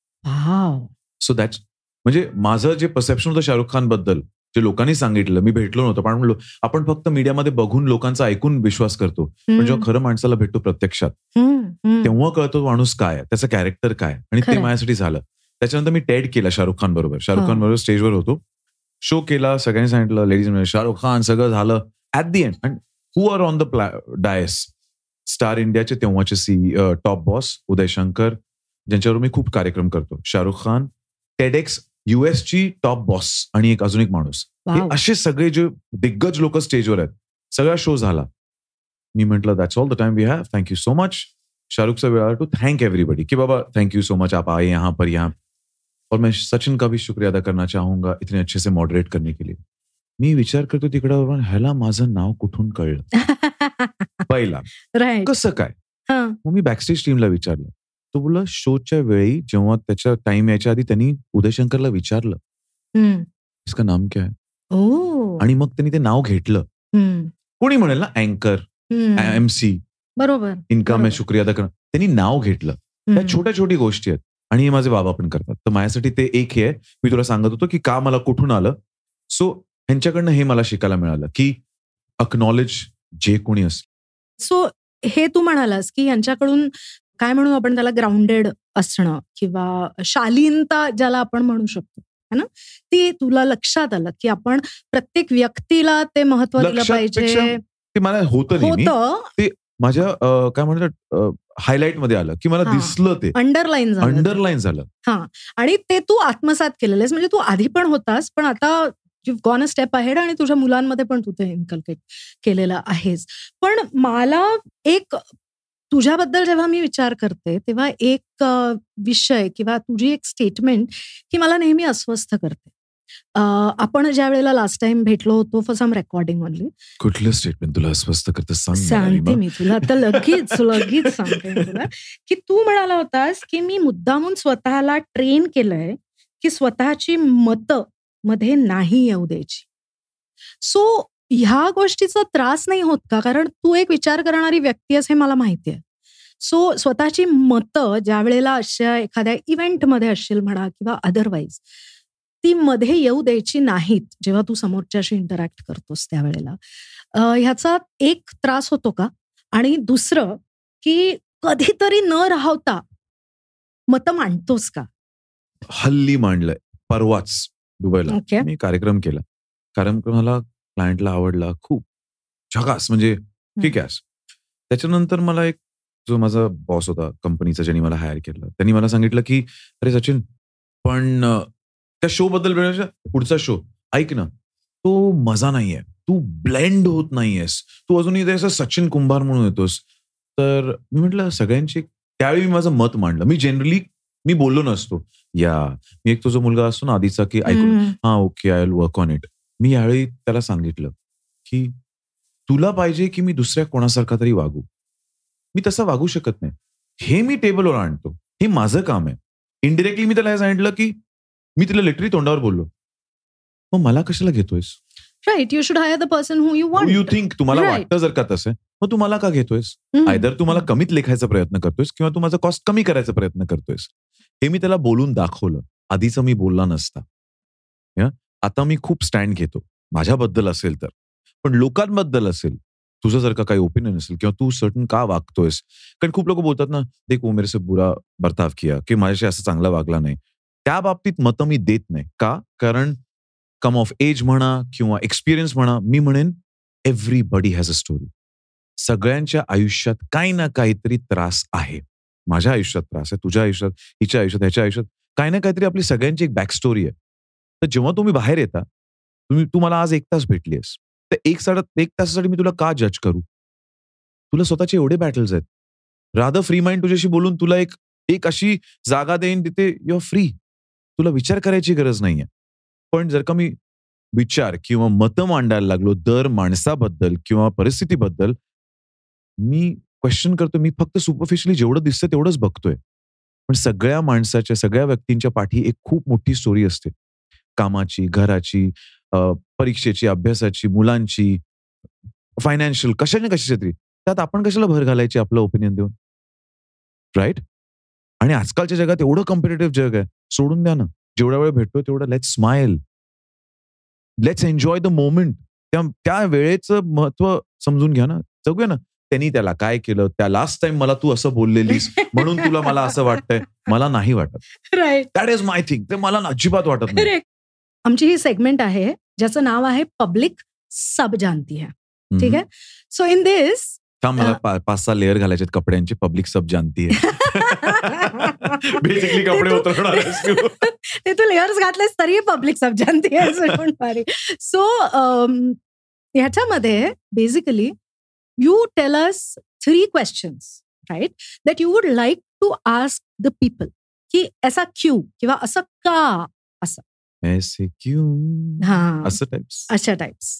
So that's, म्हणजे माझं जे परसेप्शन होतं शाहरुख खान बद्दल, जे लोकांनी सांगितलं, मी भेटलो नव्हतो, पण म्हणलो आपण फक्त मीडियामध्ये बघून लोकांचा ऐकून विश्वास करतो, पण जेव्हा खरं माणसाला भेटतो प्रत्यक्षात तेव्हा कळतो माणूस काय आहे, त्याचं कॅरेक्टर काय. आणि ते माझ्यासाठी झालं. त्याच्यानंतर मी टेड केला शाहरुख खान बरोबर. शाहरुख खान बरोबर स्टेजवर होतो, शो केला, सगळ्यांनी सांगितलं लेडीज म्हणजे शाहरुख खान, सगळं झालं. At the end, and who are on the dais, star इंडियाचे तेव्हाचे सी टॉप बॉस उदय शंकर, ज्यांच्यावर मी खूप कार्यक्रम करतो, शाहरुख खान, टेडेक्स युएसची टॉप बॉस आणि एक अजून एक माणूस, हे असे सगळे जे दिग्गज लोक स्टेजवर आहेत. सगळा शो झाला. मी म्हटलं that's all the time we have, thank you so much. Shahrukh सा वेळ टू थैंक एवरीबडी कि बाबा थैंक यू सो मच, आप आए यहाँ पर यहाँ. और मैं सचिन का भी शुक्रिया अदा करना चाहूंगा इतने अच्छे से मॉडरेट करने के लिए. मी विचार करतो तिकडं, ह्याला माझं नाव कुठून कळलं पहिला, कसं काय. मग मी बॅकस्टेज टीमला विचारलं. तो बोला शोच्या वेळी जेव्हा त्याच्या टाइम यायच्या आधी त्यांनी उदय शंकरला विचारलं इसका नाम क्या है, आणि मग त्यांनी ते नाव घेतलं. कोणी म्हणेल ना अँकर, एमसी, बरोबर, इनका मैं शुक्रिया अदा करणार, त्यांनी नाव घेतलं. त्या छोट्या छोटी गोष्टी आहेत आणि हे माझे बाबा पण करतात. तर माझ्यासाठी ते एक हे आहे. मी तुला सांगत होतो की का मला कुठून आलं. सो ह्यांच्याकडनं हे मला शिकायला मिळालं की अक्नॉलेज जे कोणी असतं. सो हे तू म्हणालास की यांच्याकडून काय म्हणू आपण त्याला, ग्राउंडेड असणं किंवा शालीनता ज्याला आपण म्हणू शकतो है ना, ती तुला लक्षात आलं की आपण प्रत्येक व्यक्तीला ते महत्व दिलं पाहिजे. ते मला होतं होतं ते माझ्या काय म्हणतात हायलाइट मध्ये आलं की मला दिसलं, ते अंडरलाईन झालं अंडरलाईन झालं हा. आणि ते तू आत्मसात केलेलं आहेस. म्हणजे तू आधी पण होतास, पण आता you gone a step ahead आणि तुझ्या मुलांमध्ये पण तू ते इन्कल्केट केलेलं आहेस. पण मला एक तुझ्याबद्दल जेव्हा मी विचार करते तेव्हा एक विषय किंवा तुझी एक स्टेटमेंट ही मला नेहमी अस्वस्थ करते. आपण ज्या वेळेला लास्ट टाइम भेटलो होतो फॉर सम रेकॉर्डिंग ओनली. कुठलं स्टेटमेंट तुला अस्वस्थ करते सांग. सांगते मी तुला आता लगेच लगेच सांगते तुला की तू म्हणाला होतास की मी मुद्दामून स्वतःला ट्रेन केलंय की स्वतःची मतं मध्ये नाही येऊ द्यायची. सो ह्या गोष्टीचा त्रास नाही होत का? कारण तू एक विचार करणारी व्यक्ती आहेस हे मला माहिती आहे. सो स्वतःची मतं ज्या वेळेला अशा एखाद्या इव्हेंटमध्ये असशील म्हणा किंवा अदरवाईज ती मध्ये येऊ द्यायची नाहीत जेव्हा तू समोरच्याशी इंटरॅक्ट करतोस त्यावेळेला. ह्याचा एक त्रास होतो का? आणि दुसरं की कधीतरी न राहता मतं मांडतोस का? हल्ली मांडलंय. परवाच दुबईला Okay. मी कार्यक्रम केला. कार्यक्रमाला क्लायंटला आवडला खूप झकास म्हणजे ठीक आहे. त्याच्यानंतर मला एक जो माझा बॉस होता कंपनीचा ज्यांनी मला हायर केलं त्यांनी मला सांगितलं की अरे सचिन पण त्या शो बद्दल वेळ पुढचा शो ऐक ना तो मजा नाहीये. तू ब्लेंड होत नाहीयेस. तू अजूनही ते असं सचिन कुंभार म्हणून येतोस. तर मी म्हटलं सगळ्यांची त्यावेळी मी माझं मत मांडलं. मी जनरली मी बोललो नसतो. या मी एक तो जो मुलगा असतो ना आधीचा की ऐकून हा okay I will work on it. मी यावेळी त्याला सांगितलं की तुला पाहिजे की मी दुसऱ्या कोणासारखा तरी वागू. मी तसं वागू शकत नाही. हे मी टेबलवर आणतो. हे माझं काम आहे. इनडिरेक्टली मी त्याला हे सांगितलं की मी तिला लिटरली तोंडावर बोललो. मग मला कशाला घेतोयस? Right. You should hire the person who you want. You think तुम्हाला वाटतं जर का तसं मग तू मला का घेतोयस? आयदर तू मला कमीत लेखायचा प्रयत्न करतोयस किंवा तू माझा कॉस्ट कमी करायचा प्रयत्न करतोयस. हे मी त्याला बोलून दाखवलं. आधीचं मी बोलला नसता. आता मी खूप स्टँड घेतो. माझ्याबद्दल असेल तर. पण लोकांबद्दल असेल तुझं जर का काही ओपिनियन असेल किंवा तू सर्टन का वागतोयस. कारण खूप लोक बोलतात ना देख वो मेरे से बुरा बर्ताव किया की माझ्याशी असं चांगला वागला नाही. त्या बाबतीत मतं मी देत नाही. का? कारण कम ऑफ एज म्हणा किंवा एक्सपिरियन्स म्हणा मी म्हणेन एव्हरीबडी हॅज अ स्टोरी. सगळ्यांच्या आयुष्यात काही ना काहीतरी त्रास आहे. माझ्या आयुष्यात त्रास आहे. तुझ्या आयुष्यात हिच्या आयुष्यात ह्याच्या आयुष्यात काही ना काहीतरी आपली सगळ्यांची एक बॅक स्टोरी आहे. तर जेव्हा तुम्ही बाहेर येता तुम्ही तू मला आज एक तास भेटलीस तर एक साडा एक तासासाठी मी तुला का जज करू? तुला स्वतःचे एवढे बॅटल्स आहेत. रादर फ्री माइंड तुझ्याशी बोलून तुला एक एक अशी जागा देईन तिथे यू आर फ्री. तुला विचार करायची गरज नाहीये. पण जर का मी विचार किंवा मतं मांडायला लागलो दर माणसाबद्दल किंवा परिस्थितीबद्दल मी क्वेश्चन करतो. मी फक्त सुपरफिशियली जेवढं दिसतं तेवढंच बघतोय. पण सगळ्या माणसाच्या सगळ्या व्यक्तींच्या पाठी एक खूप मोठी स्टोरी असते. कामाची, घराची, परीक्षेची, अभ्यासाची, मुलांची, फायनान्शियल कशाने कशाच्या तरी. त्यात आपण कशाला भर घालायची आपलं ओपिनियन देऊन? राईट. आणि आजकालच्या जगात एवढं कॉम्पिटेटिव्ह जग आहे. सोडून द्या ना. जेवढा वेळ भेटतो तेवढा let's smile. Let's enjoy the moment. त्या त्या वेळेचं महत्व समजून घ्या ना. जगूया ना. त्यांनी त्याला काय केलं त्या लास्ट टाइम मला तू असं बोललेलीस म्हणून तुला मला असं वाटतंय. मला नाही वाटत. Right. That is my thing. ते मला अजिबात वाटत नाही. आमची ही सेगमेंट आहे ज्याचं नाव आहे पब्लिक सब जानती है. ठीक आहे. सो इन दिस मला पाच सहा लेअर घालायचे कपड्यांचे. पब्लिक सब जानती है. बेसिकली कपडे उतरवणार ते तू लेअर्स घातलेस तरी पब्लिक सब जानती है. सो ह्याच्यामध्ये basically you tell us three questions, right? That you would like to ask the people. की ऐसा क्यों किंवा असं का असं. ऐसे क्यों हां असं टाइप्स. अशा टाइप्स.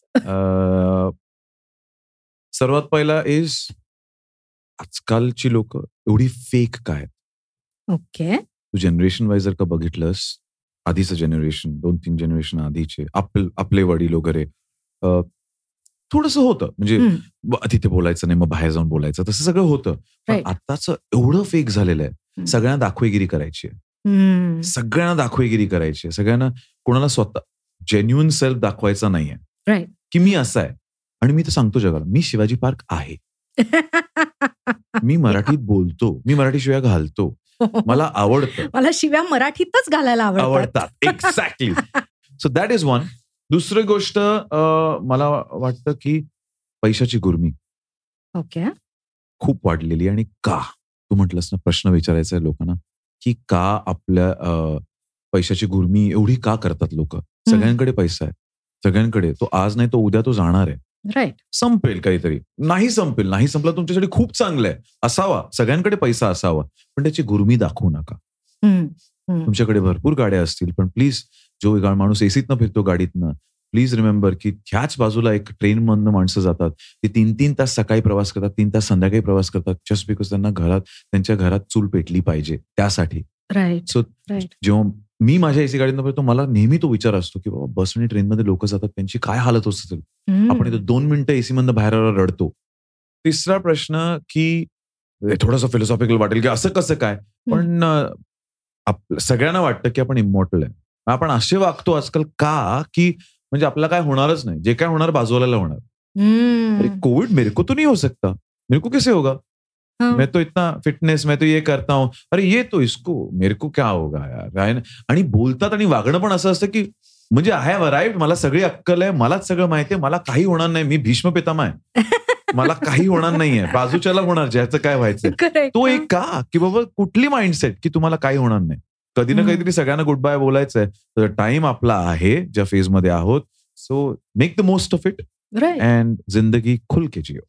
सर्वात पहिला इज आजकालची लोक एवढी फेक काय. ओके. तू जनरेशन वाईज जर का बघितलंस आधीचं जनरेशन दोन तीन जनरेशन आधीचे आपले आपले वडील वगैरे थोडंसं होतं म्हणजे तिथे बोलायचं नाही मग बाहेर जाऊन बोलायचं तसं सगळं होतं. पण आताच एवढं फेक झालेलं आहे. सगळ्यांना दाखवेगिरी करायची आहे. सगळ्यांना दाखवेगिरी करायची आहे. सगळ्यांना कोणाला स्वतः जेन्युइन सेल्फ दाखवायचा नाहीये की मी असं आहे. आणि मी तर सांगतो जगाला मी शिवाजी पार्क आहे. मी मराठीत बोलतो. मी मराठी शिव्या घालतो. मला आवडतं. मला शिव्या मराठीतच घालायला आवडतात. Exactly. So that is one. दुसरी गोष्ट मला वाटतं की पैशाची गुर्मी ओके खूप वाढलेली. आणि का तू म्हटलंस ना प्रश्न विचारायचा आहे लोकांना की का आपल्या पैशाची गुर्मी एवढी का करतात लोक. सगळ्यांकडे पैसा आहे. सगळ्यांकडे. तो आज नाही तो उद्या तो जाणार आहे. राईट. संपेल काहीतरी, नाही संपेल, नाही संपला तुमच्यासाठी खूप चांगलं आहे, असावा, सगळ्यांकडे पैसा असावा, पण त्याची गुर्मी दाखवू नका. तुमच्याकडे भरपूर गाड्या असतील, पण प्लीज जो माणूस एसीतनं फिरतो गाडीतनं, प्लीज रिमेंबर की ह्याच बाजूला एक ट्रेन मधनं माणसं जातात, ती तीन तीन तास सकाळी प्रवास करतात, तीन तास संध्याकाळी प्रवास करतात, जस्ट बिकॉज त्यांना घरात त्यांच्या घरात चूल पेटली पाहिजे त्यासाठी. राईट. सो जेव्हा मी माझ्या एसी गाडीतनं फिरतो, मला नेहमी तो विचार असतो की बाबा बस आणि ट्रेनमध्ये लोक जातात, त्यांची काय हालत होत असेल. आपण इथं दोन मिनिटं एसी मधनं बाहेर रडतो. तिसरा प्रश्न की थोडासा फिलॉसॉफिकल वाटेल की असं कसं काय, पण सगळ्यांना वाटतं की आपण इमॉर्टल आहे. आपण असे वागतो आजकाल का की म्हणजे आपल्याला काय होणारच नाही, जे काय होणार बाजूवाल्याला होणार. अरे कोविड मेरे को तो नहीं हो सकता, मेरे को कैसे होगा, मैं तो इतना फिटनेस, मैं तो ये करता हूं, अरे ये तो इसको, मेरे को क्या होगा यार. आणि बोलतात आणि वागणं पण असं असतं की म्हणजे आय हॅव अराइव्ड, मला सगळी अक्कल आहे, मलाच सगळं माहिती आहे, मला काही होणार नाही, मी भीष्म पितामह आहे, मला काही होणार नाहीये, बाजूच्याला होणार ज्याचं काय व्हायचंय. तो एक का की बाबा कुठली माइंडसेट की तुम्हाला काही होणार नाही. कधी ना कधीतरी सगळ्यांना गुड बाय बोलायचंय, तर टाइम आपला आहे ज्या फेज मध्ये आहोत. So make the most of it and जिंदगी खुल के जियो.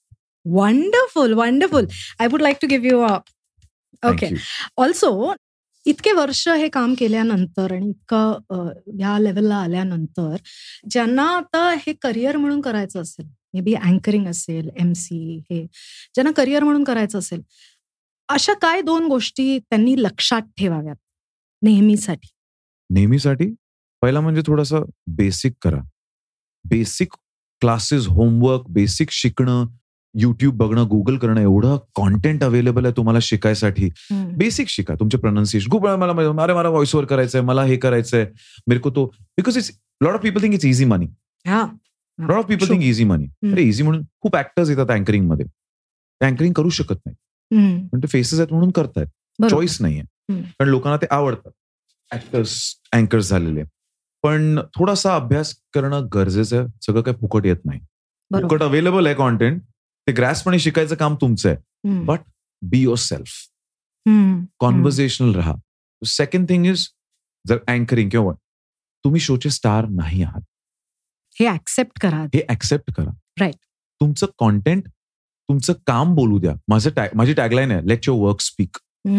Wonderful, wonderful. I would like to give you a okay. Also इतके वर्ष हे काम केल्यानंतर आणि इतकं या लेवलला आल्यानंतर ज्यांना आता हे करिअर म्हणून करायचं असेल, मे बी अँकरिंग असेल, एमसी, हे ज्यांना करिअर म्हणून करायचं असेल, अशा काय दोन गोष्टी त्यांनी लक्षात ठेवाव्यात नेहमीसाठी? नेहमीसाठी पहिला म्हणजे थोडासा बेसिक करा. बेसिक क्लासेस, होमवर्क, बेसिक शिकणं, युट्यूब बघणं, गुगल करणं, एवढं कॉन्टेंट अवेलेबल आहे तुम्हाला शिकायसाठी. बेसिक शिका. तुमचे प्रोनाउन्सिएशन खूप वेळा मला अरे मला व्हॉइस ओव्हर करायचंय, मला हे करायचंय, मेरे को तो, because it's lot of people think it's easy money. Lot of people think easy money. अरे इझी म्हणून खूप ऍक्टर्स येतात अँकरिंग मध्ये, अँकरिंग करू शकत नाही, पण ते फेसेस आहेत म्हणून करतायत, चॉईस नाहीये, पण लोकांना ते आवडतात, ऍक्टर्स अँकर्स झालेले. पण थोडासा अभ्यास करणं गरजेचं आहे. सगळं काही फुकट येत नाही. फुकट अवेलेबल आहे कॉन्टेंट, ते ग्रॅस्पणे शिकायचं काम तुमचं आहे. But be yourself, conversational राहा. सेकंड थिंग इज, जर अँकरिंग किंवा तुम्ही शोचे स्टार नाही आहात, हे ऍक्सेप्ट करा. हे ऍक्सेप्ट करा. राईट. तुमचं कॉन्टेंट, तुमचं काम बोलू द्या. माझं टॅग माझी टॅगलाईन आहे, लेट युअर वर्क स्पीक.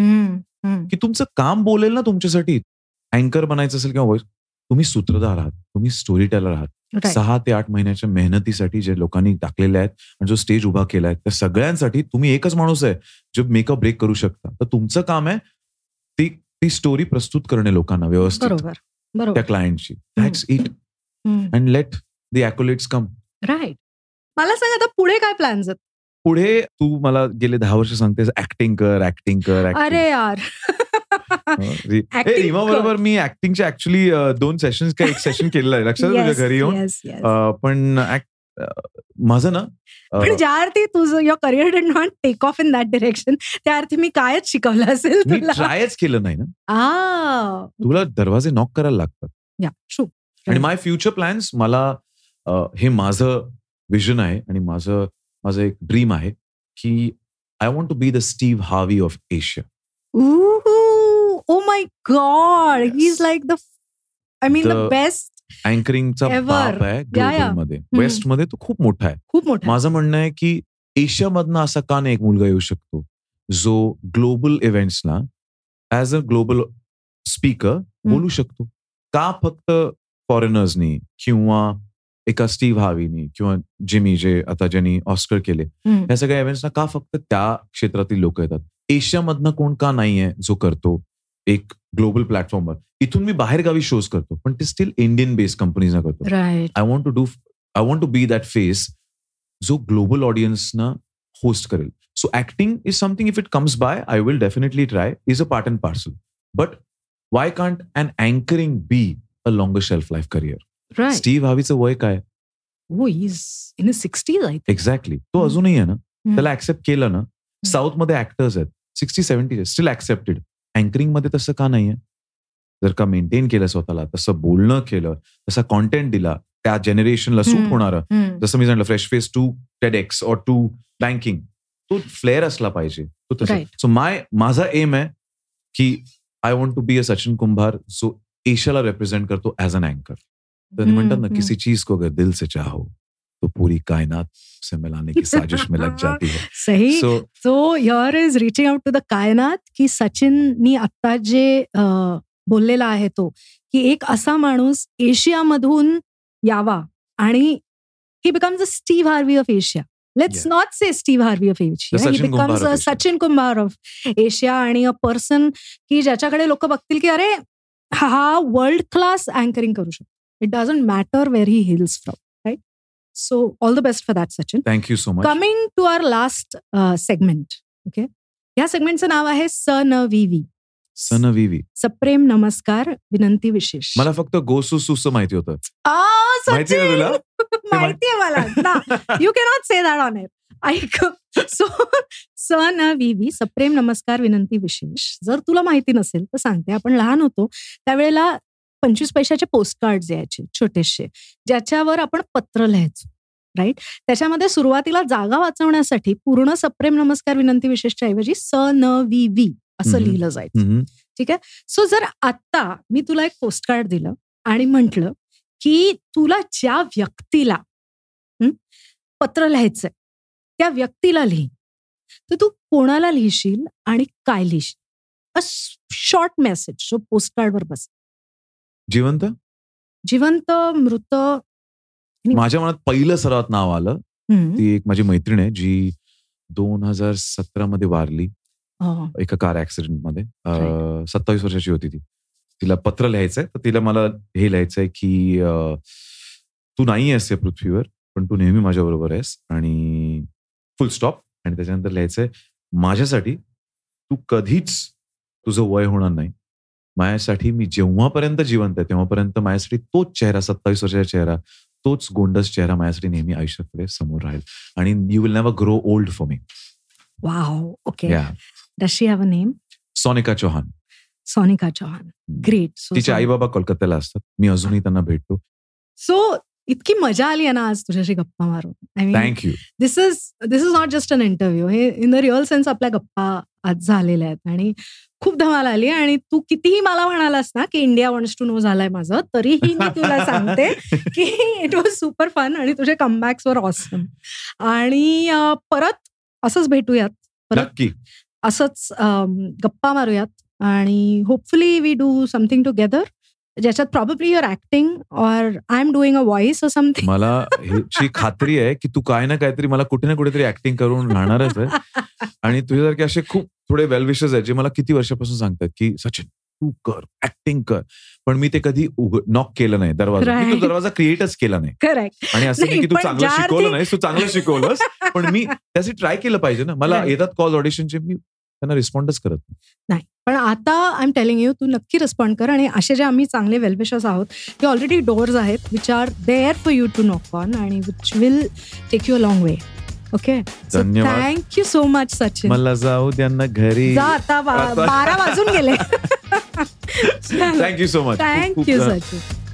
की तुमचं काम बोलेल ना तुमच्यासाठी. अँकर बनायचं असेल किंवा व्हॉइस, तुम्ही सूत्रधार आहात, तुम्ही स्टोरी टेलर आहात. सहा ते आठ महिन्याच्या मेहनतीसाठी जे लोकांनी टाकलेले आहेत आणि जो स्टेज उभा केलाय, त्या सगळ्यांसाठी तुम्ही एकच माणूस आहे जो मेक अ ब्रेक करू शकता. तर तुमचं काम आहे ती ती स्टोरी प्रस्तुत करणे लोकांना व्यवस्थित, त्या क्लायंटची. That's it. And let the accolades come. Right. मला सांग आता पुढे काय प्लॅन्स आहेत? पुढे तू मला गेले दहा वर्ष सांगतेस ऍक्टिंग कर, ऍक्टिंग कर. अरे यार, रीमा बरोबर मी ऍक्टिंगचे ऍक्च्युली दोन सेशन्स का एक सेशन केलेलं आहे, लक्षात तुझ्या घरी येऊन. पण माझं ना, पण ज्या अर्थी तुझं your career did not take off in that direction, त्या अर्थी मी कायच शिकवलं असेल. मी ट्रायच केलं नाही ना. तुला दरवाजे नॉक करायला लागतात. या ट्रू. आणि माय फ्युचर प्लॅन्स, मला हे माझं विजन आहे आणि माझं माझं एक ड्रीम आहे की I want to be the Steve Harvey of Asia. Oh my God, yes. He's like the, I mean the, the best अँकरिंगचा बाप आहे ग्लोबल मध्ये. वेस्ट मध्ये तो खूप मोठा आहे, खूप मोठा. माझं म्हणणं आहे की एशियामधनं असा का नाही एक मुलगा येऊ शकतो जो ग्लोबल इव्हेंट्सला ऍज अ ग्लोबल स्पीकर बोलू शकतो. का फक्त फॉरेनर्सनी किंवा एका स्टीव्ह हार्वीनी किंवा जिमी, जे आता ज्यांनी ऑस्कर केले, या सगळ्या इव्हेंट्सना का फक्त त्या क्षेत्रातील लोक येतात? एशियामधनं कोण का नाहीये जो करतो एक ग्लोबल प्लॅटफॉर्मवर? इथून मी बाहेर गावी शोज करतो, पण ते स्टील इंडियन बेस्ड कंपनीजना करतो. I want to do I want to be that face जो ग्लोबल ऑडियन्सना होस्ट करेल. So acting is something, if it comes by I will definitely try, is a part and parcel. But why can't and anchoring be a longer shelf life career? Steve हार्वीचं वय काय? Exactly. तो अजूनही आहे ना, त्याला accept केलं ना. साऊथ मध्ये ऍक्टर्स आहेत sixty seventy, still accepted. Anchoring मध्ये तसं का नाहीये? जर का मेंटेन केलं स्वतःला, तसं बोलणं केलं, तसा कॉन्टेंट दिला, त्या जनरेशनला सूट होणारं, जसं मी सांगितलं फ्रेश फेस टू टेडेक्स और टू बँकिंग, तो फ्लेअर असला पाहिजे. तो तसं. सो माय माझा एम आहे की I want to be a Sachin Kumbhar जो एशियाला रिप्रेझेंट करतो ॲज अन अँकर. तर म्हणतात ना, किसी चीज को अगर दिल से चाहो तो पूरी कायनात से मिलाने की साजिश में लग जाती है. सही. So here is reaching out to the कायनात की सचिननी आता जे बोललेला आहे तो की एक असा माणूस एशियामधून यावा आणि he becomes a Steve Harvey of Asia. Let's yeah. not say Steve Harvey of Asia. He becomes a Sachin Kumar of Asia आणि अ पर्सन की ज्याच्याकडे लोक बघतील की अरे हा वर्ल्ड क्लास अँकरिंग करू शकतो. It doesn't matter where he hails from, right? So all the best for that Sachin. Thank you so much. Coming to our last segment. Okay, या सेगमेंटचं नाव आहे स न वी वी. स न वी वी. सप्रेम नमस्कार विनंती विशेष. मला फक्त गोसू सुस माहिती होतं. माहिती आहे तुला? माहिती आहे मला. You cannot say that on it. ऐक, सो स न वी वी सप्रेम नमस्कार विनंती विशेष जर तुला माहिती नसेल तर सांगते. आपण लहान होतो त्यावेळेला पंचवीस पैशाचे पोस्ट कार्ड यायचे छोटेसे, ज्याच्यावर आपण पत्र लिहायचो, राईट? त्याच्यामध्ये सुरुवातीला जागा वाचवण्यासाठी पूर्ण सप्रेम नमस्कार विनंती विशेषच्या ऐवजी स न वी वी असं लिहिलं जायचं. ठीक आहे. सो जर आता मी तुला एक पोस्ट कार्ड दिलं आणि म्हटलं की तुला ज्या व्यक्तीला पत्र लिहायचंय त्या व्यक्तीला लिही, तर तू कोणाला लिहिशील आणि काय लिहिशील? अ शॉर्ट मेसेज जो पोस्ट कार्डवर बस. जिवंत जिवंत मृत. माझ्या मनात पहिलं सर्वात नाव आलं. ती एक माझी मैत्रीण आहे जी दोन हजार सतरा मध्ये वारली एका कार ऍक्सिडेंट मध्ये. सत्तावीस वर्षाची होती ती. तिला पत्र लिहायचंय, तर तिला मला हे लिहायचंय की तू नाही आहेस या पृथ्वीवर पण तू नेहमी माझ्या बरोबर आहेस आणि फुल स्टॉप. आणि त्याच्यानंतर लिहायचंय माझ्यासाठी तू कधीच तुझं वय होणार नाही. माझ्यासाठी मी जेव्हापर्यंत जिवंत आहे तेव्हापर्यंत माझ्यासाठी तोच चेहरा, सत्तावीस वर्षाचा चेहरा, तोच गोंडस चेहरा माझ्यासाठी नेहमी आयुष्याकडे समोर राहील आणि you will never grow old for me. Wow. Okay. Does she have a name? Sonika Chauhan. Sonika Chauhan. Great. तिचे आई बाबा कोलकात्याला असतात. मी अजूनही त्यांना भेटतो. सो इतकी मजा आली आहे ना आज तुझ्याशी गप्पा मारून. I mean thank you. This is this is not just an interview. हे इन द रिअल सेन्स आपल्या गप्पा आज झालेल्या आहेत आणि खूप धमाल आली. आणि तू कितीही मला म्हणालास ना की इंडिया वॉन्ट्स टू नो झालाय माझं, तरीही मी तुला सांगते की इट वॉज सुपर फन आणि तुझे कमबॅक्स वर ऑसम. आणि परत असंच भेटूयात, परत असंच गप्पा मारूयात आणि hopefully we do something together ज्याच्यात probably your acting or I am doing a voice or something. मला ह्याची खात्री आहे की तू काय ना काहीतरी मला कुठे ना कुठेतरी ऍक्टिंग करून राहणारच आहे. आणि तुझ्यासारखे असे खूप थोडे वेल विशर्स आहेत जे मला किती वर्षापासून सांगतात की सचिन तू कर, ऍक्टिंग कर, पण मी ते कधी नॉक केलं नाही दरवाजा. मी तो दरवाजा क्रिएटच केला नाही. करेक्ट. आणि असं नाही की तू चांगलं शिकवलं नाही, तू चांगलं शिकवलंस, पण मी त्यासाठी ट्राय केलं पाहिजे ना. मला येतात कॉल ऑडिशनचे, मी त्यांना रिस्पॉन्डच करत नाही. पण आता आय एम टेलिंग यू, तू नक्की रिस्पॉन्ड कर. आणि असे जे आम्ही चांगले वेलविशर्स आहोत ते ऑलरेडी डोअर्स आहेत which are there for you to knock on आणि which will take you a long way. Okay. धन्यवाद. Thank you so much Sachin. मला जाऊ त्यांना घरी. जा आता, बारा वाजून गेले. Thank you so much. Thank you Sachin.